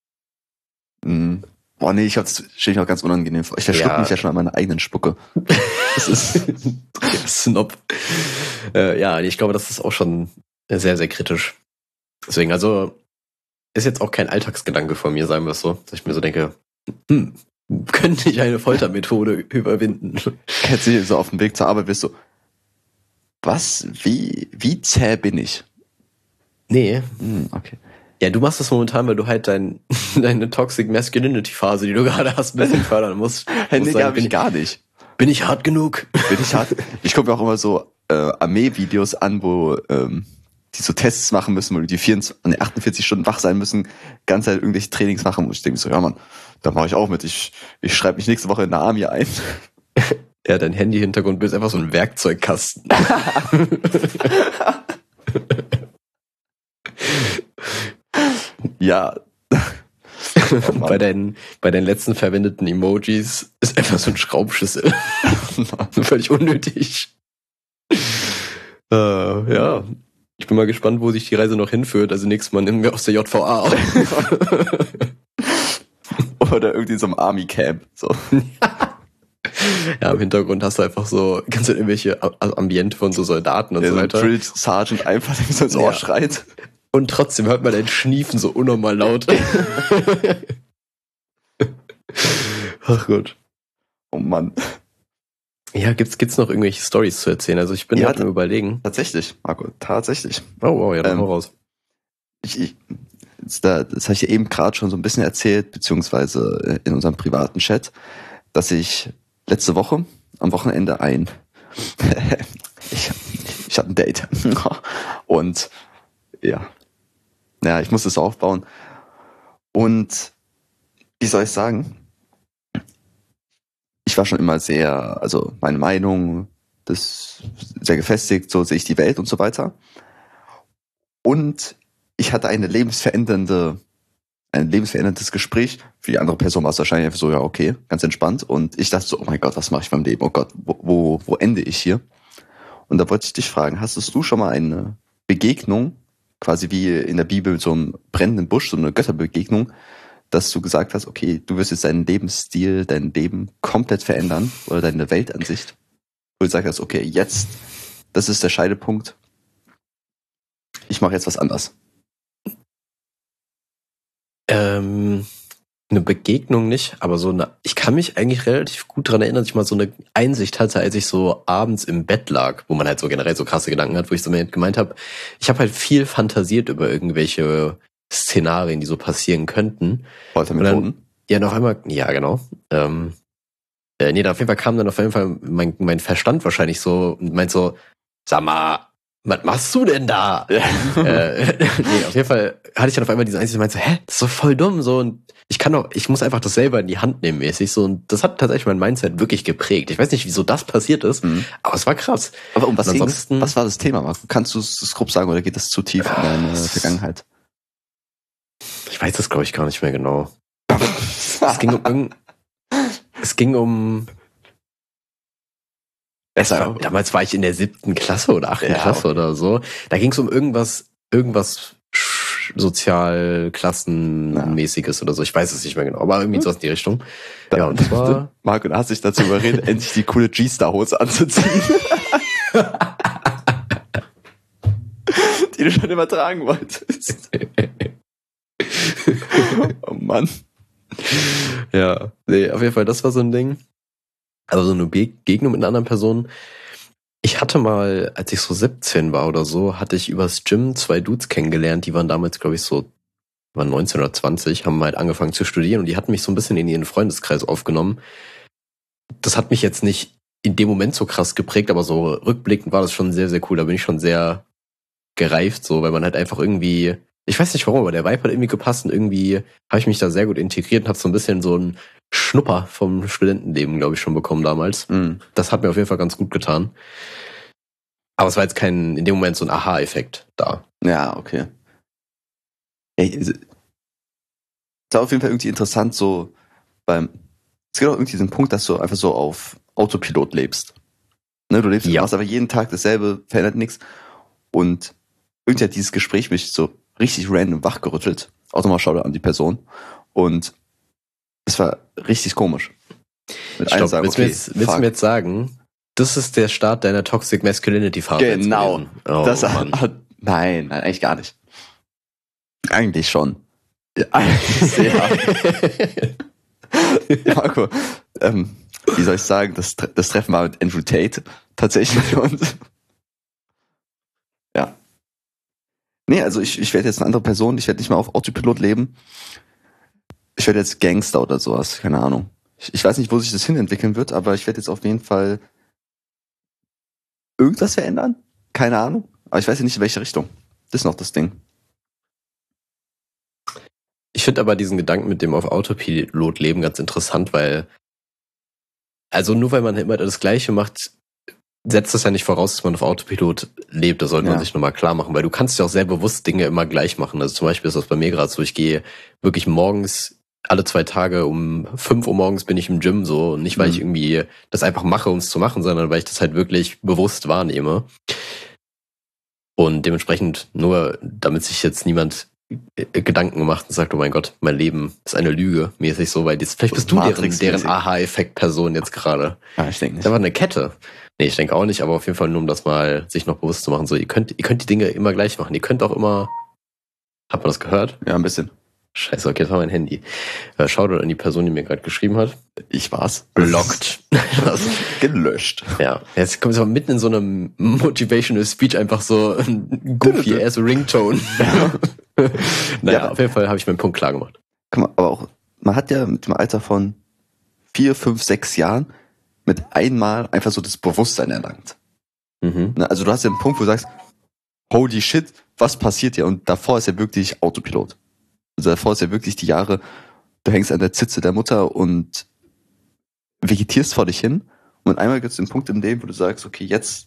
Boah, nee, stelle ich auch ganz unangenehm vor. Ich verschluck mich ja schon an meiner eigenen Spucke. Das ist Snob. Ja, ich glaube, das ist auch schon sehr, sehr kritisch. Deswegen, also, ist jetzt auch kein Alltagsgedanke von mir, sagen wir es so, dass ich mir so denke, könnte ich eine Foltermethode überwinden? Jetzt so auf dem Weg zur Arbeit bist du, was, wie zäh bin ich? Nee. Okay. Ja, du machst das momentan, weil du halt deine Toxic Masculinity Phase, die du gerade hast, ein bisschen fördern musst. Nee, habe ich gar nicht. Bin ich hart genug? Bin ich hart? Ich gucke mir auch immer so Armee-Videos an, wo die so Tests machen müssen, wo die 48 Stunden wach sein müssen, ganz halt irgendwelche Trainings machen. Und ich denke so, ja Mann, da mache ich auch mit. Ich schreibe mich nächste Woche in der Army ein. Ja, dein Handy-Hintergrund ist einfach so ein Werkzeugkasten. Ja, bei deinen letzten verwendeten Emojis ist einfach so ein Schraubschlüssel. Völlig unnötig. Ja. Ich bin mal gespannt, wo sich die Reise noch hinführt. Also nächstes Mal nehmen wir aus der JVA auf. Oder irgendwie so einem Army-Camp. So. Ja, im Hintergrund hast du einfach so ganz irgendwelche Ambiente von so Soldaten und so weiter. Drill Sergeant einfach, der so ins Ohr schreit. Und trotzdem hört man dein Schniefen so unnormal laut. Ach Gott. Oh Mann. Ja, gibt's noch irgendwelche Storys zu erzählen? Also ich bin gerade am Überlegen. Tatsächlich, Marco, tatsächlich. Oh, ja, dann hau raus. Das habe ich dir eben gerade schon so ein bisschen erzählt, beziehungsweise in unserem privaten Chat, dass ich letzte Woche, am Wochenende ich hatte ein Date. Und ja, ich musste es aufbauen. Und wie soll ich sagen? Ich war schon immer also meine Meinung, das sehr gefestigt, so sehe ich die Welt und so weiter. Und ich hatte ein lebensveränderndes Gespräch. Für die andere Person war es wahrscheinlich einfach so, ja, okay, ganz entspannt. Und ich dachte so, oh mein Gott, was mache ich beim Leben? Oh Gott, wo ende ich hier? Und da wollte ich dich fragen, hast du schon mal eine Begegnung, quasi wie in der Bibel so einem brennenden Busch, so eine Götterbegegnung, dass du gesagt hast, okay, du wirst jetzt deinen Lebensstil, dein Leben komplett verändern oder deine Weltansicht, wo du gesagt hast, okay, jetzt, das ist der Scheidepunkt, ich mache jetzt was anders. Eine Begegnung nicht, aber ich kann mich eigentlich relativ gut daran erinnern, dass ich mal so eine Einsicht hatte, als ich so abends im Bett lag, wo man halt so generell so krasse Gedanken hat, wo ich so gemeint habe, ich habe halt viel fantasiert über irgendwelche Szenarien, die so passieren könnten. Foltermethoden? Ja, noch einmal, ja, genau. Auf jeden Fall kam dann auf jeden Fall mein Verstand wahrscheinlich so und meint so, sag mal, was machst du denn da? Auf jeden Fall hatte ich dann auf einmal diese Einsicht und meinte so, das ist so voll dumm, so, und ich muss einfach das selber in die Hand nehmen, mäßig, so, und das hat tatsächlich mein Mindset wirklich geprägt. Ich weiß nicht, wieso das passiert ist, aber es war krass. Aber was war das Thema, Marco? Kannst du es grob sagen oder geht das zu tief in deine Vergangenheit? Ich weiß das, glaube ich, gar nicht mehr genau. Es ging um damals war ich in der 7. Klasse oder 8. Klasse oder so. Da ging es um irgendwas Sozialklassenmäßiges oder so. Ich weiß es nicht mehr genau, aber irgendwie sowas in die Richtung. Ja, und das war... Marco, da hast du dich dazu überredet, endlich die coole G-Star-Hose anzuziehen. Die du schon immer tragen wolltest. Oh Mann. Ja, nee, auf jeden Fall, das war so ein Ding. Also so eine Begegnung mit einer anderen Person. Ich hatte mal, als ich so 17 war oder so, hatte ich übers Gym 2 Dudes kennengelernt, die waren damals, glaube ich, waren 19 oder 20, haben halt angefangen zu studieren und die hatten mich so ein bisschen in ihren Freundeskreis aufgenommen. Das hat mich jetzt nicht in dem Moment so krass geprägt, aber so rückblickend war das schon sehr, sehr cool. Da bin ich schon sehr gereift, so, weil man halt einfach irgendwie, ich weiß nicht warum, aber der Vibe hat irgendwie gepasst und irgendwie habe ich mich da sehr gut integriert und habe so ein bisschen so ein Schnupper vom Studentenleben, glaube ich, schon bekommen damals. Das hat mir auf jeden Fall ganz gut getan. Aber es war jetzt in dem Moment so ein Aha-Effekt da. Ja, okay. Es ist auf jeden Fall irgendwie interessant, so es gibt auch irgendwie diesen Punkt, dass du einfach so auf Autopilot lebst. Ne, du machst aber jeden Tag dasselbe, verändert nichts. Und irgendwie hat dieses Gespräch mich so richtig random wachgerüttelt. Auch nochmal Shoutout an die Person. Und es war richtig komisch. Willst du mir jetzt sagen, das ist der Start deiner Toxic Masculinity Phase? Genau. Nein, eigentlich gar nicht. Eigentlich schon. Ja, ja, Marco, wie soll ich sagen, das Treffen war mit Andrew Tate tatsächlich und ja. Nee, also ich werde jetzt eine andere Person, ich werde nicht mehr auf Autopilot leben. Ich werde jetzt Gangster oder sowas, keine Ahnung. Ich weiß nicht, wo sich das hinentwickeln wird, aber ich werde jetzt auf jeden Fall irgendwas verändern. Keine Ahnung. Aber ich weiß ja nicht, in welche Richtung. Das ist noch das Ding. Ich finde aber diesen Gedanken mit dem auf Autopilot leben ganz interessant, weil also nur weil man immer das Gleiche macht, setzt das ja nicht voraus, dass man auf Autopilot lebt. Das sollte man sich nochmal klar machen, weil du kannst ja auch sehr bewusst Dinge immer gleich machen. Also zum Beispiel ist das bei mir gerade so, ich gehe wirklich morgens alle 2 Tage um 5 Uhr morgens bin ich im Gym so. Und nicht, weil ich irgendwie das einfach mache, um es zu machen, sondern weil ich das halt wirklich bewusst wahrnehme. Und dementsprechend nur, damit sich jetzt niemand Gedanken gemacht und sagt, oh mein Gott, mein Leben ist eine Lüge, mäßig so, weil jetzt, vielleicht bist du deren Aha-Effekt-Person jetzt gerade. Ja, ich denke nicht. Das war eine Kette. Nee, ich denke auch nicht, aber auf jeden Fall nur, um das mal sich noch bewusst zu machen. So, ihr könnt die Dinge immer gleich machen. Ihr könnt auch immer. Hat man das gehört? Ja, ein bisschen. Scheiße, okay, das war mein Handy. Shoutout an die Person, die mir gerade geschrieben hat. Ich war's. Blockt. Gelöscht. Ja, jetzt kommt es aber mitten in so einem Motivational Speech einfach so ein goofy-ass Ringtone. Naja, Ja. auf jeden Fall habe ich meinen Punkt klar gemacht. Guck mal, aber auch, man hat ja mit dem Alter von 4, 5, 6 Jahren mit einmal einfach so das Bewusstsein erlangt. Mhm. Ne, also du hast ja einen Punkt, wo du sagst, holy shit, was passiert hier? Und davor ist ja wirklich Autopilot. Also davor ist ja wirklich die Jahre, du hängst an der Zitze der Mutter und vegetierst vor dich hin. Und einmal gibt es den Punkt im Leben, wo du sagst, okay, jetzt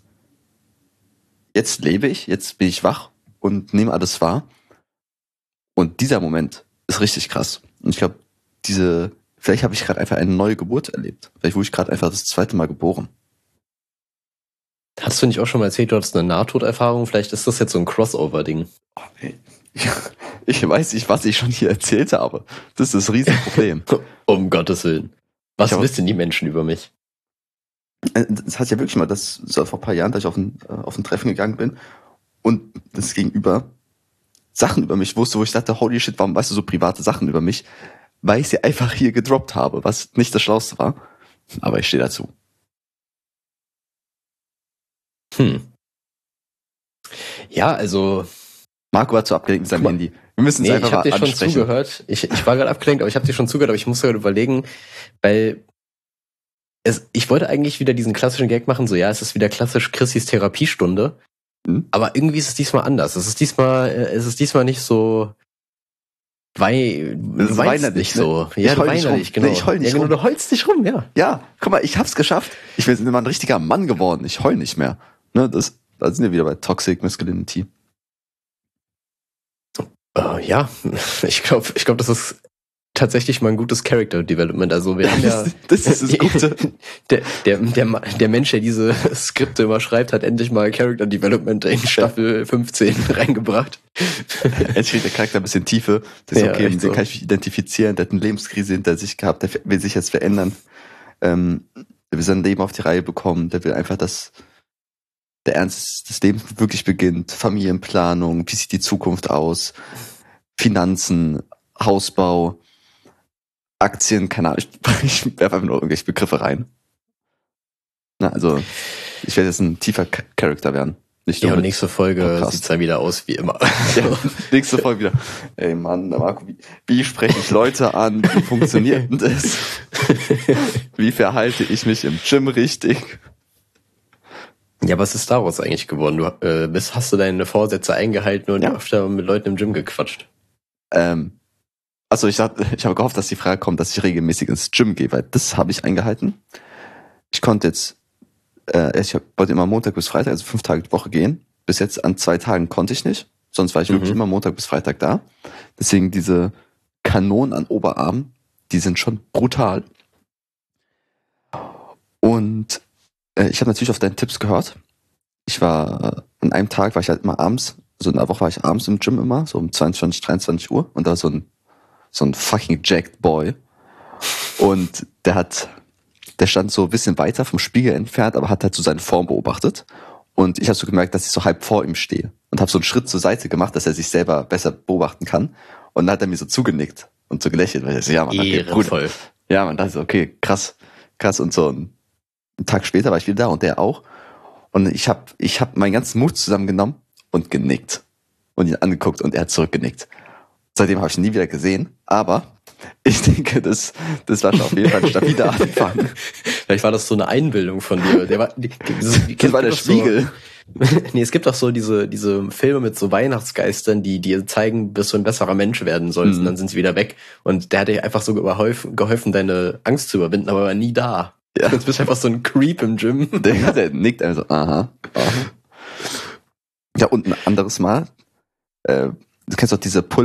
lebe ich, jetzt bin ich wach und nehme alles wahr. Und dieser Moment ist richtig krass. Und ich glaube, vielleicht habe ich gerade einfach eine neue Geburt erlebt. Vielleicht wurde ich gerade einfach das 2. Mal geboren. Hast du nicht auch schon mal erzählt, du hattest eine Nahtoderfahrung? Vielleicht ist das jetzt so ein Crossover-Ding. Oh, nee. Ich weiß nicht, was ich schon hier erzählt habe. Das ist das Riesenproblem. Um Gottes Willen. Was wissen die Menschen über mich? Das hat ja wirklich mal, das so vor ein paar Jahren, dass ich auf ein Treffen gegangen bin und das Gegenüber Sachen über mich wusste, wo ich dachte, holy shit, warum weißt du so private Sachen über mich? Weil ich sie einfach hier gedroppt habe, was nicht das Schlauste war. Aber ich stehe dazu. Ja, also. Marco war zu abgelenkt mit seinem Handy. Wir müssen es einfach ich habe mal dir schon ansprechen. zugehört. Ich war gerade abgelenkt, aber ich habe dir schon zugehört, aber ich muss gerade überlegen, weil ich wollte eigentlich wieder diesen klassischen Gag machen, so ja, es ist wieder klassisch Chrissys Therapiestunde, aber irgendwie ist es diesmal anders. Es ist diesmal nicht so weinerlich so. Ne? Ja, weinerlich, genau. Nee, ich heul nicht rum. Du heulst nicht rum, ja. Ja, guck mal, ich hab's geschafft. Ich bin immer ein richtiger Mann geworden. Ich heul nicht mehr. Ne, da sind wir wieder bei Toxic Masculinity. Ja, ich glaube, das ist tatsächlich mal ein gutes Character Development. Also wir haben ja das ist das Gute. Der Mensch, der diese Skripte immer schreibt, hat endlich mal Character Development in Staffel 15 reingebracht. Endlich kriegt der Charakter ein bisschen Tiefe. Das ist Ja, okay, mit dem so. kann ich mich identifizieren. Der hat eine Lebenskrise hinter sich gehabt, der will sich jetzt verändern. Der will sein Leben auf die Reihe bekommen. Der will einfach, dass der Ernst des Lebens wirklich beginnt. Familienplanung, wie sieht die Zukunft aus? Finanzen, Hausbau, Aktien, keine Ahnung. Ich werfe einfach nur irgendwelche Begriffe rein. Na, also, ich werde jetzt ein tiefer Charakter werden. Nicht nur Ja, und mit nächste Folge Podcast. sieht's dann wieder aus wie immer. Ja, nächste Folge wieder. Ey Mann, Marco, wie spreche ich Leute an? Wie funktioniert denn das? Wie verhalte ich mich im Gym richtig? Ja, was ist daraus eigentlich geworden? Du hast du deine Vorsätze eingehalten und Ja. öfter mit Leuten im Gym gequatscht? Also ich habe gehofft, dass die Frage kommt, dass ich regelmäßig ins Gym gehe, weil das habe ich eingehalten. Ich konnte jetzt, ich wollte immer Montag bis Freitag, also 5 Tage die Woche gehen. Bis jetzt an 2 Tagen konnte ich nicht. Sonst war ich wirklich immer Montag bis Freitag da. Deswegen diese Kanonen an Oberarmen, die sind schon brutal. Und ich habe natürlich auf deine Tipps gehört. Ich war, an einem Tag war ich halt immer abends, so in der Woche war ich abends im Gym immer, so um 22, 23 Uhr. Und da war so ein fucking jacked Boy. Und der stand so ein bisschen weiter vom Spiegel entfernt, aber hat halt so seine Form beobachtet. Und ich habe so gemerkt, dass ich so halb vor ihm stehe. Und habe so einen Schritt zur Seite gemacht, dass er sich selber besser beobachten kann. Und dann hat er mir so zugenickt und so gelächelt, weil er so, ja, man, okay, Bruder. Ja, man dachte so, okay, krass. Und so einen Tag später war ich wieder da und der auch. Und ich hab meinen ganzen Mut zusammengenommen und genickt. Und ihn angeguckt und er hat zurückgenickt. Seitdem habe ich ihn nie wieder gesehen, aber ich denke, das war schon auf jeden Fall ein stabiler Anfang. Vielleicht war das so eine Einbildung von dir. Das war der Spiegel. Nee, es gibt auch so diese Filme mit so Weihnachtsgeistern, die dir zeigen, bis du ein besserer Mensch werden sollst, und dann sind sie wieder weg. Und der hat dir einfach so geholfen, deine Angst zu überwinden, aber war nie da. Ja. Jetzt bist du einfach so ein Creep im Gym. Der nickt also, aha. Ja, und ein anderes Mal, du kennst doch diese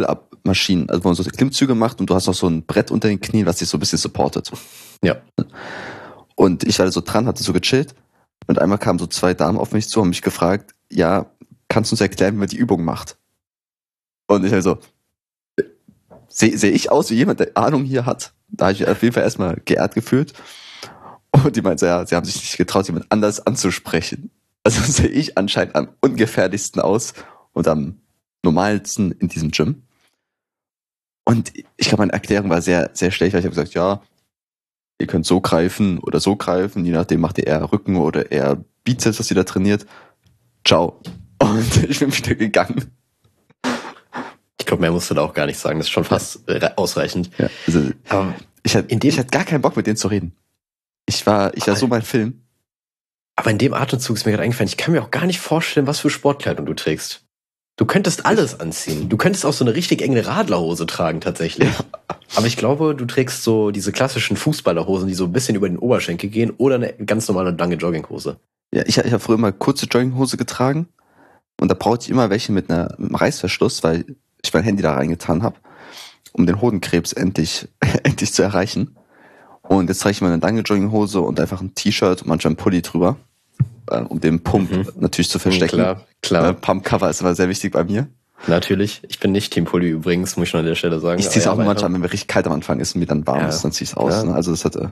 Maschinen, also wo man so Klimmzüge macht und du hast noch so ein Brett unter den Knien, was dich so ein bisschen supportet. Ja. Und ich war da so dran, hatte so gechillt und einmal kamen so 2 Damen auf mich zu und mich gefragt, ja, kannst du uns erklären, wie man die Übung macht? Und ich halt so, sehe ich aus wie jemand, der Ahnung hier hat? Da habe ich mich auf jeden Fall erstmal geehrt gefühlt. Und die meinte, ja, sie haben sich nicht getraut, jemand anders anzusprechen. Also sehe ich anscheinend am ungefährlichsten aus und am normalsten in diesem Gym. Und ich glaube, meine Erklärung war sehr, sehr schlecht, weil ich habe gesagt, ja, ihr könnt so greifen oder so greifen, je nachdem macht ihr eher Rücken oder eher Bizeps, was ihr da trainiert. Ciao. Und ich bin wieder gegangen. Ich glaube, mehr musst du da auch gar nicht sagen. Das ist schon fast ausreichend. Ja, also Aber ich hatte gar keinen Bock, mit denen zu reden. Ich war so mein Film. Aber in dem Atemzug ist mir gerade eingefallen, ich kann mir auch gar nicht vorstellen, was für Sportkleidung du trägst. Du könntest alles anziehen. Du könntest auch so eine richtig enge Radlerhose tragen, tatsächlich. Aber ich glaube, du trägst so diese klassischen Fußballerhosen, die so ein bisschen über den Oberschenkel gehen, oder eine ganz normale lange Jogginghose. Ja, ich habe früher mal kurze Jogginghose getragen und da brauchte ich immer welche mit einem Reißverschluss, weil ich mein Handy da reingetan habe, um den Hodenkrebs endlich zu erreichen. Und jetzt trage ich mal eine lange Jogginghose und einfach ein T-Shirt und manchmal ein Pulli drüber, um den Pump natürlich zu verstecken. Klar. Pump-Cover ist immer sehr wichtig bei mir. Natürlich. Ich bin nicht Team Pulli übrigens, muss ich noch an der Stelle sagen. Ich ziehe es auch manchmal an, wenn mir richtig kalt am Anfang ist und mir dann warm ist, dann ziehe ich es aus. Ne? Also das hat...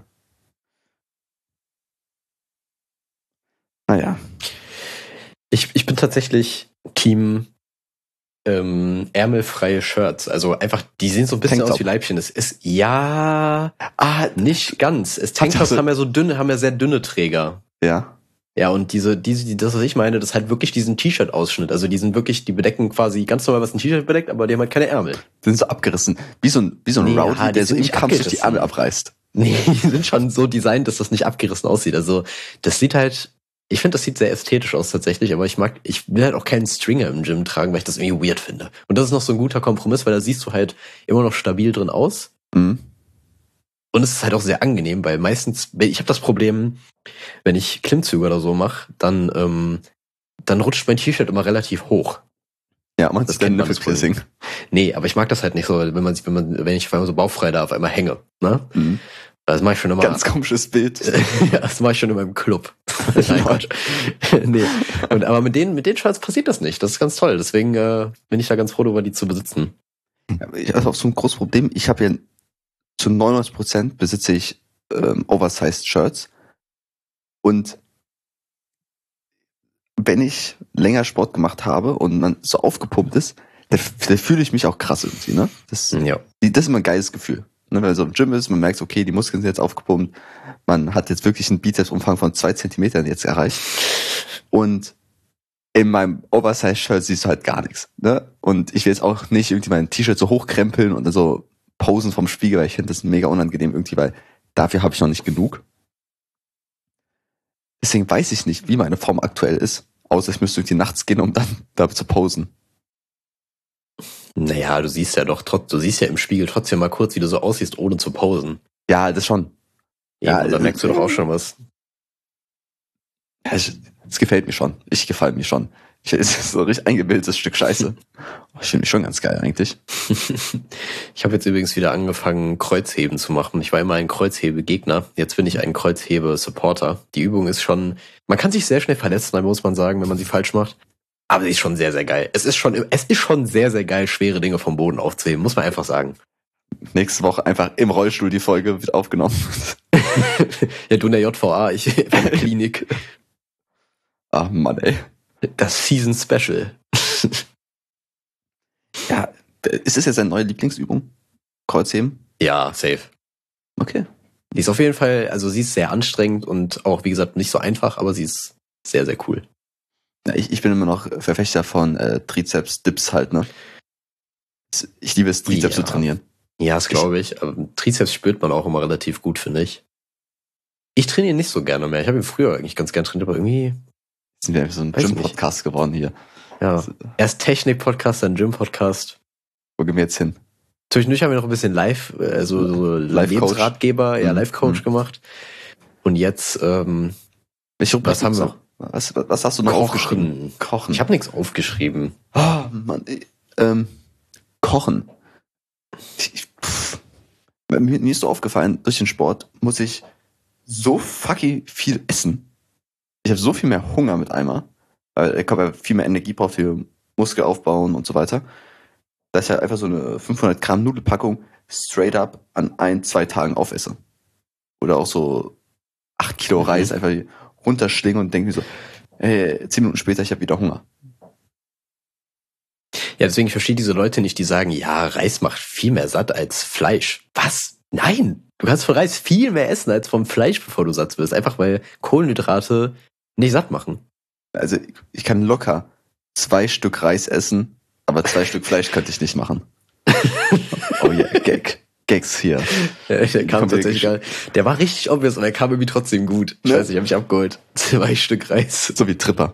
Naja. Ich bin tatsächlich Team ärmelfreie Shirts. Also einfach, die sehen so ein bisschen Tanktop. aus wie Leibchen. Es ist nicht ganz. Tanktops haben ja sehr dünne Träger. Ja. Ja, und das, was ich meine, das ist halt wirklich diesen T-Shirt-Ausschnitt. Also die bedecken quasi ganz normal, was ein T-Shirt bedeckt, aber die haben halt keine Ärmel. Die sind so abgerissen. Wie so ein Rowdy, der so im Kampf sich die Ärmel abreißt. Nee, die sind schon so designt, dass das nicht abgerissen aussieht. Also das sieht halt, ich finde, das sieht sehr ästhetisch aus tatsächlich, aber ich will halt auch keinen Stringer im Gym tragen, weil ich das irgendwie weird finde. Und das ist noch so ein guter Kompromiss, weil da siehst du halt immer noch stabil drin aus. Mhm. Und es ist halt auch sehr angenehm, weil meistens, ich habe das Problem, wenn ich Klimmzüge oder so mache, dann rutscht mein T-Shirt immer relativ hoch. Ja, man das kennt Piercing. Nee, aber ich mag das halt nicht so, wenn ich auf einmal so bauchfrei da auf einmal hänge, ne? Mhm. Das mache ich schon immer. Ganz komisches Bild. Ja, das mache ich schon immer im Club. Nein, Quatsch. Nee. Aber mit den Shirts passiert das nicht. Das ist ganz toll. Deswegen bin ich da ganz froh darüber, die zu besitzen. Ich habe auch so ein großes Problem. Ich habe ja zu 99% besitze ich Oversized Shirts. Und wenn ich länger Sport gemacht habe und man so aufgepumpt ist, da fühle ich mich auch krass irgendwie, ne? Das ist immer ein geiles Gefühl. Ne, wenn man so im Gym ist, man merkt, okay, die Muskeln sind jetzt aufgepumpt, man hat jetzt wirklich einen Bizepsumfang von 2 Zentimetern jetzt erreicht. Und in meinem Oversize-Shirt siehst du halt gar nichts. Ne? Und ich will jetzt auch nicht irgendwie mein T-Shirt so hochkrempeln und dann so posen vom Spiegel, weil ich finde das mega unangenehm irgendwie, weil dafür habe ich noch nicht genug. Deswegen weiß ich nicht, wie meine Form aktuell ist, außer ich müsste irgendwie nachts gehen, um dann da zu posen. Naja, du siehst ja im Spiegel trotzdem mal kurz, wie du so aussiehst, ohne zu posen. Ja, das schon. Ja, da merkst du doch auch schon was. Ja, es gefällt mir schon. Ich gefalle mir schon. Es ist so ein richtig eingebildetes Stück Scheiße. Ich finde mich schon ganz geil eigentlich. Ich habe jetzt übrigens wieder angefangen, Kreuzheben zu machen. Ich war immer ein Kreuzhebe-Gegner. Jetzt bin ich ein Kreuzhebe-Supporter. Die Übung ist schon, man kann sich sehr schnell verletzen, muss man sagen, wenn man sie falsch macht. Aber sie ist schon sehr, sehr geil. Es ist schon sehr, sehr geil, schwere Dinge vom Boden aufzuheben, muss man einfach sagen. Nächste Woche einfach im Rollstuhl die Folge wird aufgenommen. Ja, du in der JVA, ich in der Klinik. Ah, Mann, ey. Das Season Special. Ja, ist das jetzt deine neue Lieblingsübung? Kreuzheben? Ja, safe. Okay. Die ist auf jeden Fall, also sie ist sehr anstrengend und auch, wie gesagt, nicht so einfach, aber sie ist sehr, sehr cool. Ja, ich bin immer noch Verfechter von Trizeps-Dips halt, ne? Ich liebe es, Trizeps zu trainieren. Ja, das glaube ich. Aber Trizeps spürt man auch immer relativ gut, finde ich. Ich trainiere nicht so gerne mehr. Ich habe ihn früher eigentlich ganz gern trainiert, aber irgendwie... Sind wir einfach so ein Gym-Podcast geworden hier. Ja, erst Technik-Podcast, dann Gym-Podcast. Wo gehen wir jetzt hin? Zwischendurch haben wir noch ein bisschen so Lebensratgeber, Life-Coach gemacht. Und jetzt, was haben wir noch? Was hast du noch aufgeschrieben? Kochen. Ich habe nichts aufgeschrieben. Oh, Mann. Kochen. Mir ist so aufgefallen, durch den Sport muss ich so fucking viel essen. Ich habe so viel mehr Hunger mit einmal, weil der Körper viel mehr Energie braucht für Muskelaufbauen und so weiter, dass ich halt einfach so eine 500 Gramm Nudelpackung straight up an 1-2 Tagen aufesse. Oder auch so 8 Kilo Reis einfach runterschlingen und denke mir so, 10 Minuten später, ich habe wieder Hunger. Ja, deswegen, ich verstehe diese Leute nicht, die sagen, ja, Reis macht viel mehr satt als Fleisch. Was? Nein! Du kannst von Reis viel mehr essen als vom Fleisch, bevor du satt wirst. Einfach weil Kohlenhydrate nicht satt machen. Also ich kann locker 2 Stück Reis essen, aber 2 Stück Fleisch könnte ich nicht machen. Oh ja, yeah, Gags hier. Ja, der kam tatsächlich geil. Der war richtig obvious und er kam irgendwie trotzdem gut. Ich weiß nicht, ich hab mich abgeholt. 2 Stück Reis. So wie Tripper.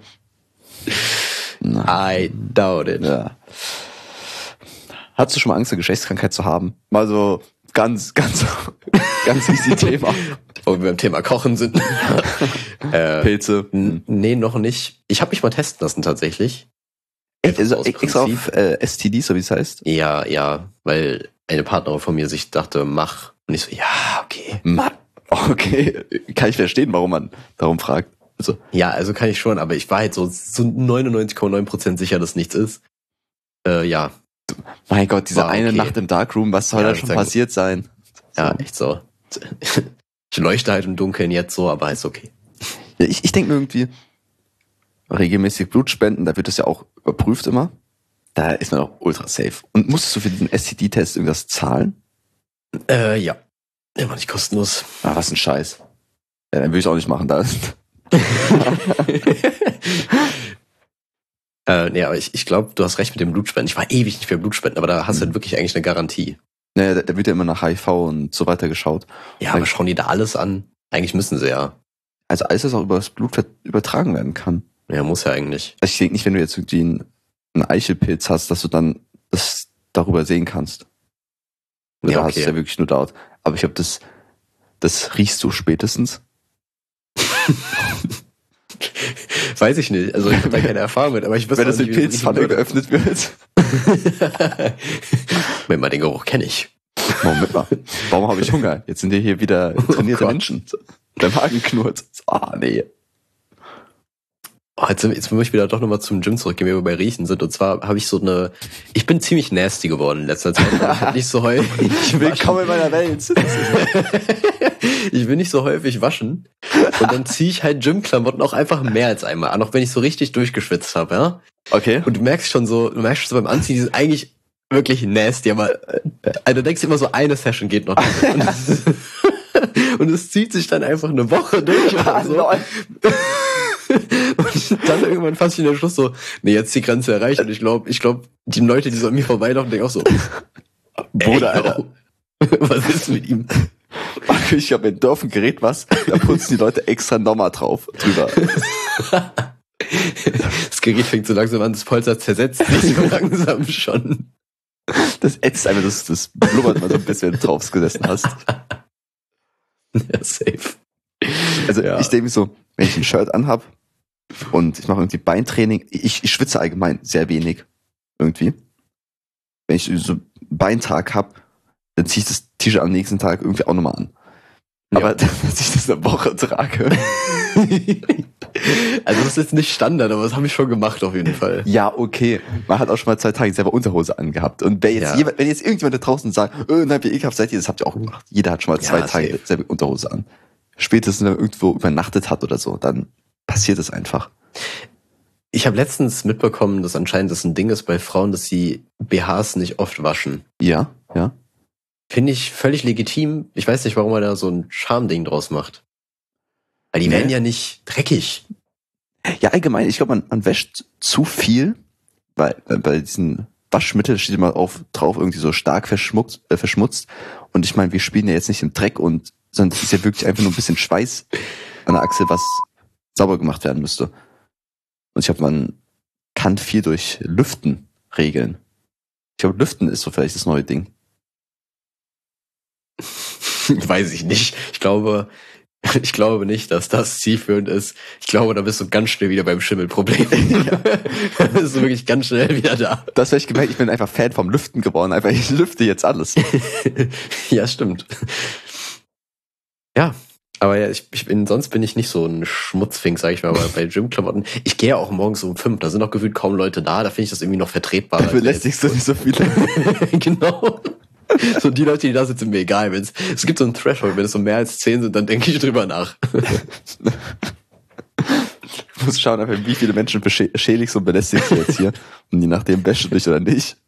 I doubt it. Ja. Hattest du schon mal Angst, eine Geschlechtskrankheit zu haben? Mal so ganz easy Thema. Wo wir beim Thema Kochen sind. Pilze. Nee, noch nicht. Ich habe mich mal testen lassen tatsächlich. Also extra auf STD, so wie es heißt? Ja, weil eine Partnerin von mir sich dachte, mach. Und ich so, ja, okay. Okay, kann ich verstehen, warum man darum fragt. Also. Ja, also kann ich schon, aber ich war halt so 99,9% sicher, dass nichts ist. Ja. Mein Gott, diese eine okay. Nacht im Darkroom, was soll da schon passiert sein? Ja, echt so. Ich leuchte halt im Dunkeln jetzt so, aber ist okay. Ja, ich denke mir irgendwie, regelmäßig Blut spenden, da wird das ja auch überprüft immer. Da ist man auch ultra safe. Und musstest du für diesen STD-Test irgendwas zahlen? Ja. Der war nicht kostenlos. Ah, was ein Scheiß. Ja, dann würde ich auch nicht machen. Nee, aber ich glaube, du hast recht mit dem Blutspenden. Ich war ewig nicht für Blutspenden, aber da hast du halt wirklich eigentlich eine Garantie. Naja, da wird ja immer nach HIV und so weiter geschaut. Ja, aber schauen die da alles an? Eigentlich müssen sie ja. Also alles, was auch über das Blut übertragen werden kann. Ja, muss ja eigentlich. Also ich denke nicht, wenn du jetzt irgendwie einen Eichelpilz hast, dass du dann das darüber sehen kannst. Ja, da hast du ja wirklich nur dort. Aber ich glaube, das riechst du spätestens. Weiß ich nicht. Also ich habe da keine Erfahrung mit, aber ich wüsste wenn das in Pilzpfanne geöffnet wird. Moment mal, den Geruch kenne ich. Moment mal. Warum habe ich Hunger? Jetzt sind hier wieder trainierte Menschen. Der Magen knurrt. Nee. Oh, jetzt muss ich wieder doch nochmal zum Gym zurückgehen, wenn wir bei Riechen sind. Und zwar habe ich ich bin ziemlich nasty geworden in letzter Zeit. Ich hab nicht so häufig. Willkommen in meiner Welt. Ich will nicht so häufig waschen. Und dann ziehe ich halt Gymklamotten auch einfach mehr als einmal an, auch wenn ich so richtig durchgeschwitzt habe, ja? Okay. Und du merkst schon beim Anziehen, die sind eigentlich wirklich nasty, aber also du denkst immer so, eine Session geht noch. Und es zieht sich dann einfach eine Woche durch oder so. Und dann irgendwann fast in der Schluss so, nee, jetzt die Grenze erreicht. Und ich glaube, die Leute, die so an mir vorbeilaufen, denken auch so, Bruder, Alter. Was ist mit ihm? Ich habe in Dorf ein Gerät, da putzen die Leute extra nochmal drüber. Das Gerät fängt so langsam an, das Polster zersetzt sich so langsam schon. Das ätzt einfach, das blubbert mal so ein bisschen, wenn du drauf gesessen hast. Ja, safe. Also ich denke mir so, wenn ich ein Shirt anhab und ich mache irgendwie Beintraining, ich schwitze allgemein sehr wenig irgendwie. Wenn ich so einen Beintag hab, dann ziehe ich das T-Shirt am nächsten Tag irgendwie auch nochmal an. Ja. Aber dass ich das eine Woche trage. Also das ist jetzt nicht Standard, aber das habe ich schon gemacht auf jeden Fall. Ja, okay. Man hat auch schon mal 2 Tage selber Unterhose angehabt. Und wenn jetzt irgendjemand da draußen sagt, nein, wie ekelhaft seid ihr, das habt ihr auch gemacht. Jeder hat schon mal 2 Tage selber Unterhose an. Spätestens, wenn man irgendwo übernachtet hat oder so, dann passiert es einfach. Ich habe letztens mitbekommen, dass anscheinend das ein Ding ist bei Frauen, dass sie BHs nicht oft waschen. Ja. Finde ich völlig legitim. Ich weiß nicht, warum man da so ein Charmding draus macht. Weil die werden ja nicht dreckig. Ja, allgemein, ich glaube, man wäscht zu viel, weil bei diesen Waschmitteln steht immer drauf irgendwie so stark verschmutzt. Und ich meine, wir spielen ja jetzt nicht im Dreck sondern es ist ja wirklich einfach nur ein bisschen Schweiß an der Achse, was sauber gemacht werden müsste. Und ich glaube, man kann viel durch Lüften regeln. Ich glaube, Lüften ist so vielleicht das neue Ding. Weiß ich nicht. Ich glaube, Ich glaube nicht, dass das zielführend ist. Ich glaube, da bist du ganz schnell wieder beim Schimmelproblem. Da bist du wirklich ganz schnell wieder da. Das wäre ich gemerkt, ich bin einfach Fan vom Lüften geworden. Einfach, ich lüfte jetzt alles. Ja, stimmt. Ja, aber ja, sonst bin ich nicht so ein Schmutzfink, sag ich mal, bei Gymklamotten. Ich gehe ja auch morgens um 5, da sind auch gefühlt kaum Leute da finde ich das irgendwie noch vertretbar. Da belästigst du nicht so viele. Genau. So die Leute, die da sitzen, mir egal. Es gibt so ein Threshold, wenn es so mehr als 10 sind, dann denke ich drüber nach. Du musst schauen, einfach, wie viele Menschen beschädigst und belästigst du jetzt hier. Und je nachdem wäschst du dich oder nicht.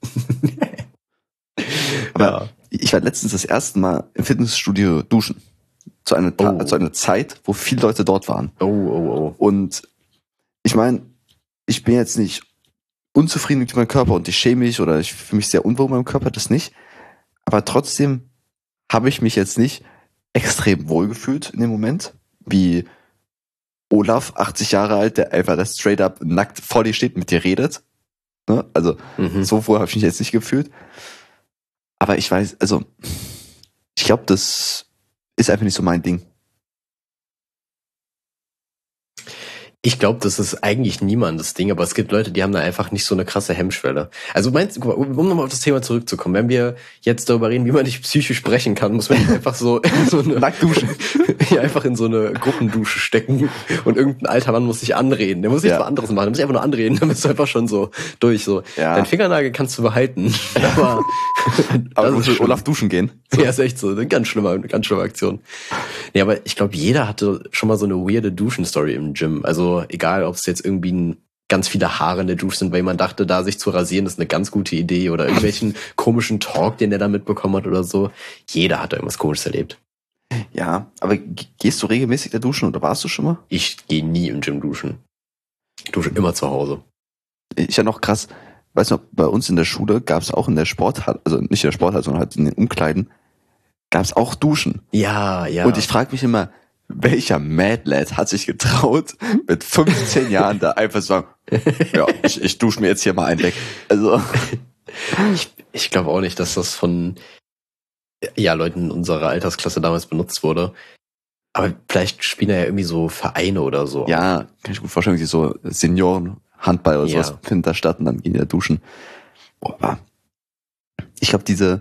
Aber ich war letztens das erste Mal im Fitnessstudio duschen. Zu einer Zeit, wo viele Leute dort waren. Und ich meine, ich bin jetzt nicht unzufrieden mit meinem Körper und ich schäme mich oder ich fühle mich sehr unwohl mit meinem Körper, das nicht. Aber trotzdem habe ich mich jetzt nicht extrem wohl gefühlt in dem Moment, wie Olaf, 80 Jahre alt, der einfach das straight up nackt vor dir steht und mit dir redet. Ne? Also so wohl habe ich mich jetzt nicht gefühlt. Aber ich weiß, also ich glaube, das ist einfach nicht so mein Ding. Ich glaube, das ist eigentlich niemandes Ding, aber es gibt Leute, die haben da einfach nicht so eine krasse Hemmschwelle. Also meinst du, um nochmal auf das Thema zurückzukommen, wenn wir jetzt darüber reden, wie man nicht psychisch sprechen kann, muss man nicht einfach so in so eine Nacktduschen. Ja, einfach in so eine Gruppendusche stecken und irgendein alter Mann muss sich anreden. Der muss nicht was anderes machen, der muss sich einfach nur anreden, dann bist du einfach schon so durch. So. Ja. Dein Fingernagel kannst du behalten. Aber du musst mit Olaf duschen gehen. So. Ja, ist echt so. Eine ganz schlimme Aktion. Nee, aber ich glaube, jeder hatte schon mal so eine weirde Duschen-Story im Gym. Also egal, ob es jetzt irgendwie ganz viele Haare in der Dusche sind, weil man dachte, da sich zu rasieren, ist eine ganz gute Idee oder irgendwelchen komischen Talk, den der da mitbekommen hat oder so. Jeder hat da irgendwas Komisches erlebt. Ja, aber gehst du regelmäßig da duschen oder warst du schon mal? Ich gehe nie im Gym duschen. Ich dusche immer zu Hause. Ich ja noch krass, weißt du, bei uns in der Schule gab es auch in der Sporthalle, also nicht in der Sporthalle, sondern halt in den Umkleiden, gab es auch Duschen. Ja. Und ich frage mich immer, welcher Mad Lad hat sich getraut, mit 15 Jahren da einfach zu sagen, ja, ich dusche mir jetzt hier mal einen weg. Also ich glaube auch nicht, dass das von Leuten unserer Altersklasse damals benutzt wurde. Aber vielleicht spielen ja irgendwie so Vereine oder so. Ja, kann ich gut vorstellen, wie so Senioren-Handball oder sowas findet da statt und dann gehen die da duschen. Boah, ich glaube, diese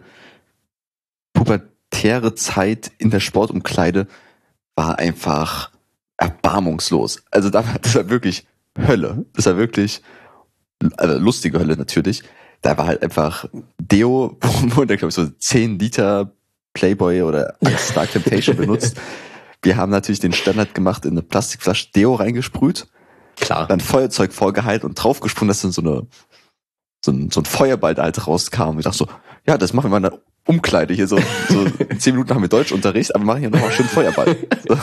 pubertäre Zeit in der Sportumkleide war einfach erbarmungslos. Also das war wirklich Hölle. Das war wirklich, also lustige Hölle natürlich. Da war halt einfach Deo, wo der, glaube ich, so 10 Liter Playboy oder Dark Temptation benutzt. Wir haben natürlich den Standard gemacht, in eine Plastikflasche Deo reingesprüht. Klar. Dann Feuerzeug vorgeheilt und draufgesprungen, dass dann so ein Feuerball da halt rauskam. Und ich dachte so, ja, das machen wir mal in der Umkleide hier so 10 Minuten haben wir Deutschunterricht, aber machen hier nochmal schön Feuerball. So.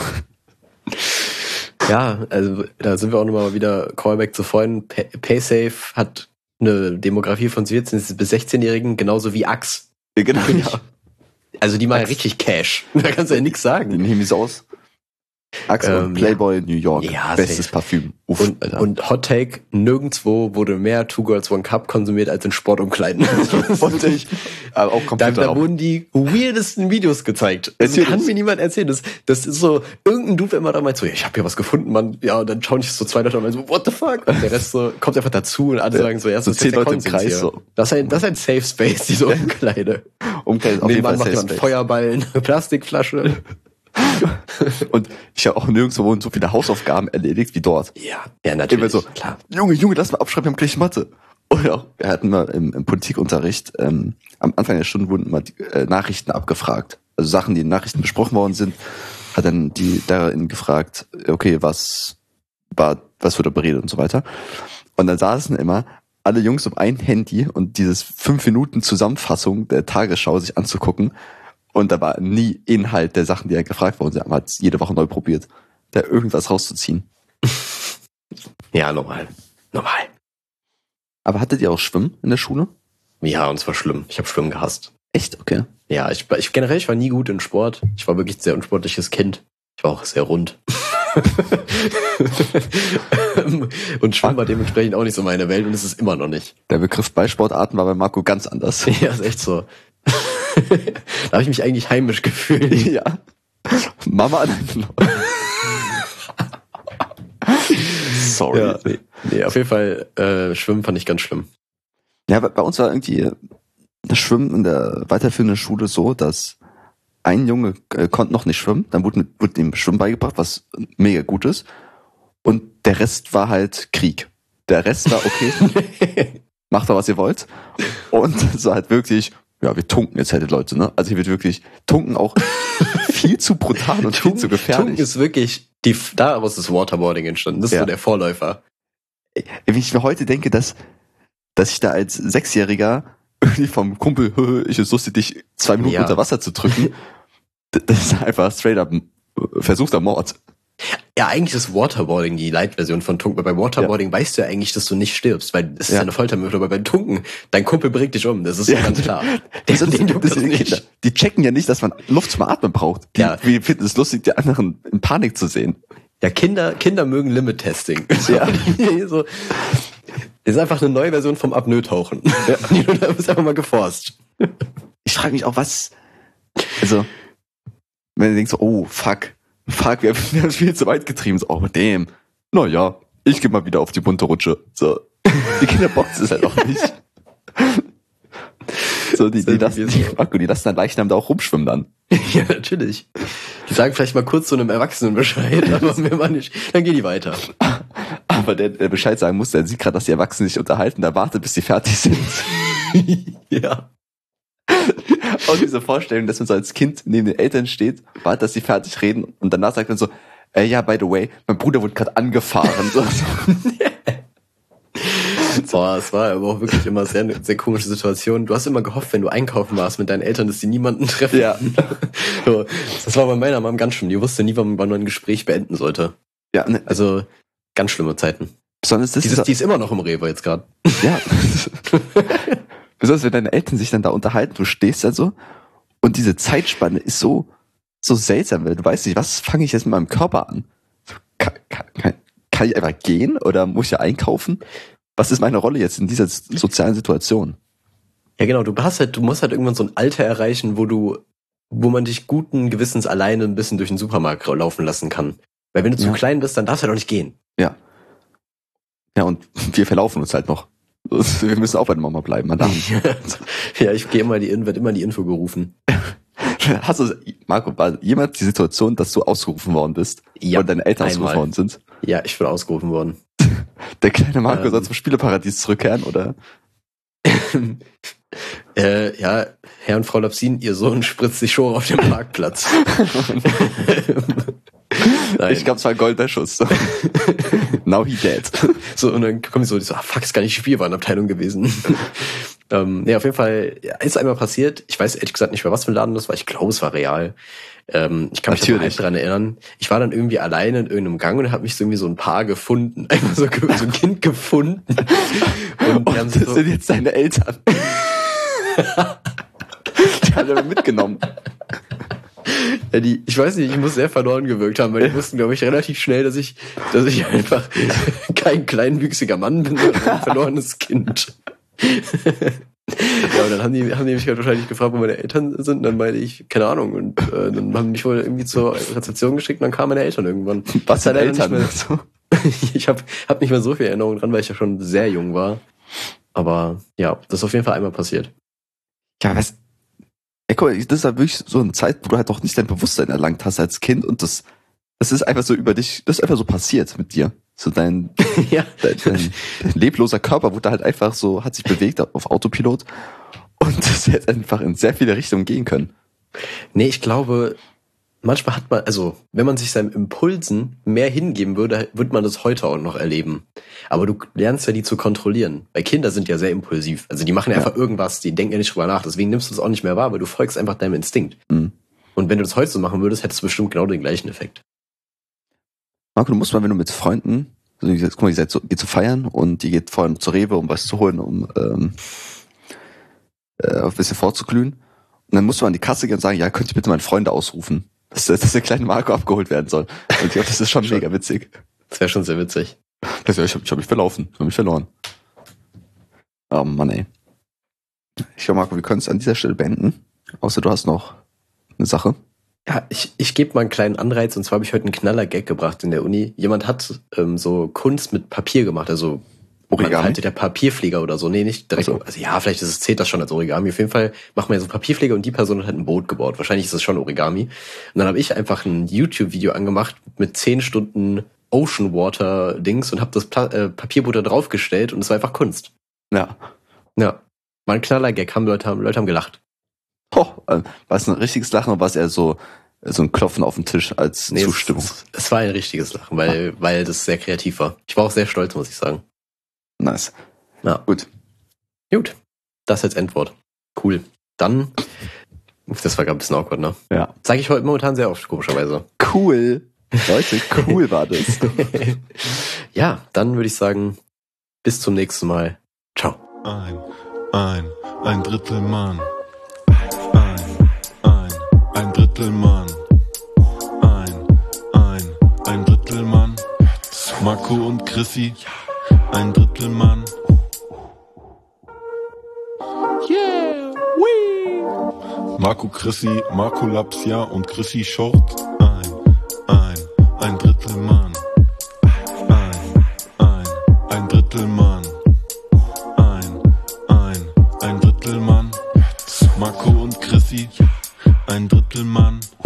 Ja, also da sind wir auch nochmal wieder Callback zu vorhin. PaySafe hat eine Demografie von 14- bis 16-Jährigen, genauso wie Axe. Genau, ja. Also die machen ja richtig Cash. Da kannst du ja nichts sagen. Die nehmen die so aus. Axe und Playboy New York. Ja, bestes Parfüm. Uff, und Hot Take, nirgendwo wurde mehr Two Girls One Cup konsumiert als in Sportumkleiden. Und ich, aber auch da wurden die weirdesten Videos gezeigt. Das kann mir niemand erzählen. Das ist so, irgendein Dude immer da meint so, ja, ich habe hier was gefunden, Mann. Ja, und dann schauen sich so 2 Leute und so, what the fuck? Und der Rest so, kommt einfach dazu und alle sagen so, ja, so 10 Leute im Kreis. So. Das ist ein Safe Space, diese Umkleide. Umkleide auf jeden Fall macht jemand Feuerball, eine Plastikflasche. Und ich habe auch nirgendwo so viele Hausaufgaben erledigt wie dort. Ja, natürlich. Immer so, klar. Junge, lass mal abschreiben, wir haben gleich Mathe. Oder auch, wir hatten mal im Politikunterricht, am Anfang der Stunde wurden immer Nachrichten abgefragt. Also Sachen, die in Nachrichten besprochen worden sind, hat dann die darin gefragt, okay, was wird da beredet und so weiter. Und dann saßen immer alle Jungs um ein Handy und dieses 5 Minuten Zusammenfassung der Tagesschau sich anzugucken. Und da war nie Inhalt der Sachen, die gefragt worden sind. Man hat jede Woche neu probiert, da irgendwas rauszuziehen. Ja, normal. Aber hattet ihr auch Schwimmen in der Schule? Ja, und es war schlimm. Ich habe Schwimmen gehasst. Echt? Okay. Ja, ich war nie gut in Sport. Ich war wirklich ein sehr unsportliches Kind. Ich war auch sehr rund. Und Schwimmen war dementsprechend auch nicht so meine Welt und es ist immer noch nicht. Der Begriff Ballsportarten war bei Marco ganz anders. Ja, ist echt so. Da habe ich mich eigentlich heimisch gefühlt. Ja. Mama, sorry. Ja, nee, auf jeden Fall, Schwimmen fand ich ganz schlimm. Ja, bei uns war irgendwie das Schwimmen in der weiterführenden Schule so, dass ein Junge konnte noch nicht schwimmen, dann wurde ihm Schwimmen beigebracht, was mega gut ist. Und der Rest war halt Krieg. Der Rest war okay, macht doch, was ihr wollt. Und so halt wirklich, ja, wir tunken jetzt halt die Leute, ne? Also hier wird wirklich tunken auch viel zu brutal und viel zu gefährlich. Tunken ist wirklich, daraus ist Waterboarding entstanden. Das ist so der Vorläufer. Wenn ich mir heute denke, dass ich da als Sechsjähriger irgendwie vom Kumpel, ich ist lustig, dich 2 Minuten unter Wasser zu drücken, das ist einfach straight up versuchter Mord. Ja, eigentlich ist Waterboarding die Light-Version von Tunken. Weil bei Waterboarding weißt du ja eigentlich, dass du nicht stirbst, weil es ist eine Foltermethode. Aber bei Tunken, dein Kumpel bringt dich um, das ist so ganz klar. Die checken ja nicht, dass man Luft zum Atmen braucht. Wir finden es lustig, die anderen in Panik zu sehen. Ja, Kinder mögen Limit-Testing. Ja. So. Das ist einfach eine neue Version vom Apnoe-Tauchen. Ja. Da bist einfach mal geforst. Ich frage mich auch, also, wenn du denkst, so, oh, fuck, wir haben es viel zu weit getrieben. So, oh, damn. Naja, ich geh mal wieder auf die bunte Rutsche. So, die Kinder boxen es halt auch nicht. So, die lassen dann Leichnam da auch rumschwimmen dann. Ja, natürlich. Die sagen vielleicht mal kurz zu einem Erwachsenen Bescheid, aber mir mal nicht. Dann gehen die weiter. Aber der Bescheid sagen muss, der sieht gerade, dass die Erwachsenen sich unterhalten, der wartet, bis sie fertig sind. Ja. Und diese Vorstellung, dass man so als Kind neben den Eltern steht, wartet, dass sie fertig reden und danach sagt man so, ja, by the way, mein Bruder wurde gerade angefahren. So. Boah, es war aber auch wirklich immer sehr komische Situation. Du hast immer gehofft, wenn du einkaufen warst mit deinen Eltern, dass die niemanden treffen. Ja. So, das war bei meiner Mom ganz schlimm. Die wusste nie, wann man ein Gespräch beenden sollte. Ja, ne. Also ganz schlimme Zeiten. Besonders die ist immer noch im Rewe jetzt gerade. Ja. Besonders wenn deine Eltern sich dann da unterhalten, du stehst da so und diese Zeitspanne ist so seltsam, weil du weißt nicht, was fange ich jetzt mit meinem Körper an? Kann ich einfach gehen oder muss ich ja einkaufen? Was ist meine Rolle jetzt in dieser sozialen Situation? Ja, genau, du musst halt irgendwann so ein Alter erreichen, wo man dich guten Gewissens alleine ein bisschen durch den Supermarkt laufen lassen kann. Weil wenn du zu klein bist, dann darfst du halt auch nicht gehen. Ja. Ja, und wir verlaufen uns halt noch. Wir müssen auch bei der Mama bleiben, Madame. Ja, ich werde immer in die Info gerufen. Hast du, Marco, war jemand die Situation, dass du ausgerufen worden bist? Ja. Und deine Eltern ausgerufen worden sind? Ja, ich bin ausgerufen worden. Der kleine Marco soll zum Spieleparadies zurückkehren, oder? Ja, Herr und Frau Lapsin, ihr Sohn spritzt sich schon auf dem Parkplatz. Nein. Ich glaube, es war ein goldener Schuss. Now he dead. So, und dann kommt so, fuck, ist gar nicht die Spielwarenabteilung gewesen. Ja, auf jeden Fall ist einmal passiert. Ich weiß ehrlich gesagt nicht mehr, was für ein Laden das war. Ich glaube, es war Real. Ich kann mich noch dran erinnern. Ich war dann irgendwie alleine in irgendeinem Gang und habe mich so irgendwie so ein Paar gefunden. Einfach so ein Kind gefunden. Und das sind jetzt deine Eltern. Die haben wir mitgenommen. Ja, ich weiß nicht, ich muss sehr verloren gewirkt haben, weil die wussten, glaube ich, relativ schnell, dass ich einfach kein kleinwüchsiger Mann bin, sondern ein verlorenes Kind. Ja, und dann haben die mich halt wahrscheinlich gefragt, wo meine Eltern sind, und dann meinte ich, keine Ahnung, und dann haben die mich wohl irgendwie zur Rezeption geschickt und dann kamen meine Eltern irgendwann. Was deine Eltern? Ich hab nicht mehr so viel Erinnerung dran, weil ich ja schon sehr jung war. Aber ja, das ist auf jeden Fall einmal passiert. Ja, das ist halt wirklich so eine Zeit, wo du halt auch nicht dein Bewusstsein erlangt hast als Kind und das ist einfach so über dich, das ist einfach so passiert mit dir. So dein lebloser Körper wurde halt einfach so, hat sich bewegt auf Autopilot und das hätte einfach in sehr viele Richtungen gehen können. Nee, ich glaube, manchmal hat man, also wenn man sich seinen Impulsen mehr hingeben würde, wird man das heute auch noch erleben. Aber du lernst ja die zu kontrollieren. Weil Kinder sind ja sehr impulsiv. Also die machen ja einfach irgendwas, die denken ja nicht drüber nach. Deswegen nimmst du es auch nicht mehr wahr, weil du folgst einfach deinem Instinkt. Mhm. Und wenn du das heute so machen würdest, hättest du bestimmt genau den gleichen Effekt. Marco, du musst mal, wenn du mit Freunden, also guck mal, ihr geht zu feiern und die geht vorhin zur Rewe, um was zu holen, um ein bisschen vorzuglühen. Und dann musst du an die Kasse gehen und sagen, ja, könnt ihr bitte meine Freunde ausrufen, dass der kleine Marco abgeholt werden soll. Und ich glaube, das ist schon mega witzig. Das wäre schon sehr witzig. Ich hab mich verlaufen, ich hab mich verloren. Oh Mann, ey. Ich glaube, Marco, wir können es an dieser Stelle beenden. Außer du hast noch eine Sache. Ja, ich gebe mal einen kleinen Anreiz, und zwar habe ich heute einen Knaller-Gag gebracht in der Uni. Jemand hat so Kunst mit Papier gemacht, also man Origami? faltet der Papierflieger oder so. Nee, nicht direkt. Ach so. Also ja, vielleicht zählt das schon als Origami. Auf jeden Fall macht man ja so einen Papierflieger und die Person hat ein Boot gebaut. Wahrscheinlich ist das schon Origami. Und dann habe ich einfach ein YouTube-Video angemacht mit 10 Stunden Ocean Water Dings und habe das Papierboot da draufgestellt und es war einfach Kunst. Ja. Ja, war ein Knaller-Gag. Leute haben gelacht. Oh, war es ein richtiges Lachen oder war es eher so ein Klopfen auf den Tisch als Nee, Zustimmung? Es war ein richtiges Lachen, weil das sehr kreativ war. Ich war auch sehr stolz, muss ich sagen. Nice. Ja. Gut. Gut, das als Endwort. Cool. Dann, das war gerade ein bisschen awkward, ne? Ja. Sage ich heute momentan sehr oft, komischerweise. Cool. Leute, cool war das. Ja, dann würde ich sagen, bis zum nächsten Mal. Ciao. Ein Drittel Mann. Ein Drittel Mann. Ein Drittel Mann. Marco und Chrissy. Ein Drittel Mann. Yeah, wee. Marco Chrissy, Marco Lapsia und Chrissy Short. Ein Drittel Mann. Ein Drittel Mann. Ein Drittel Mann. Marco und Chrissy. Ein Drittel Mann.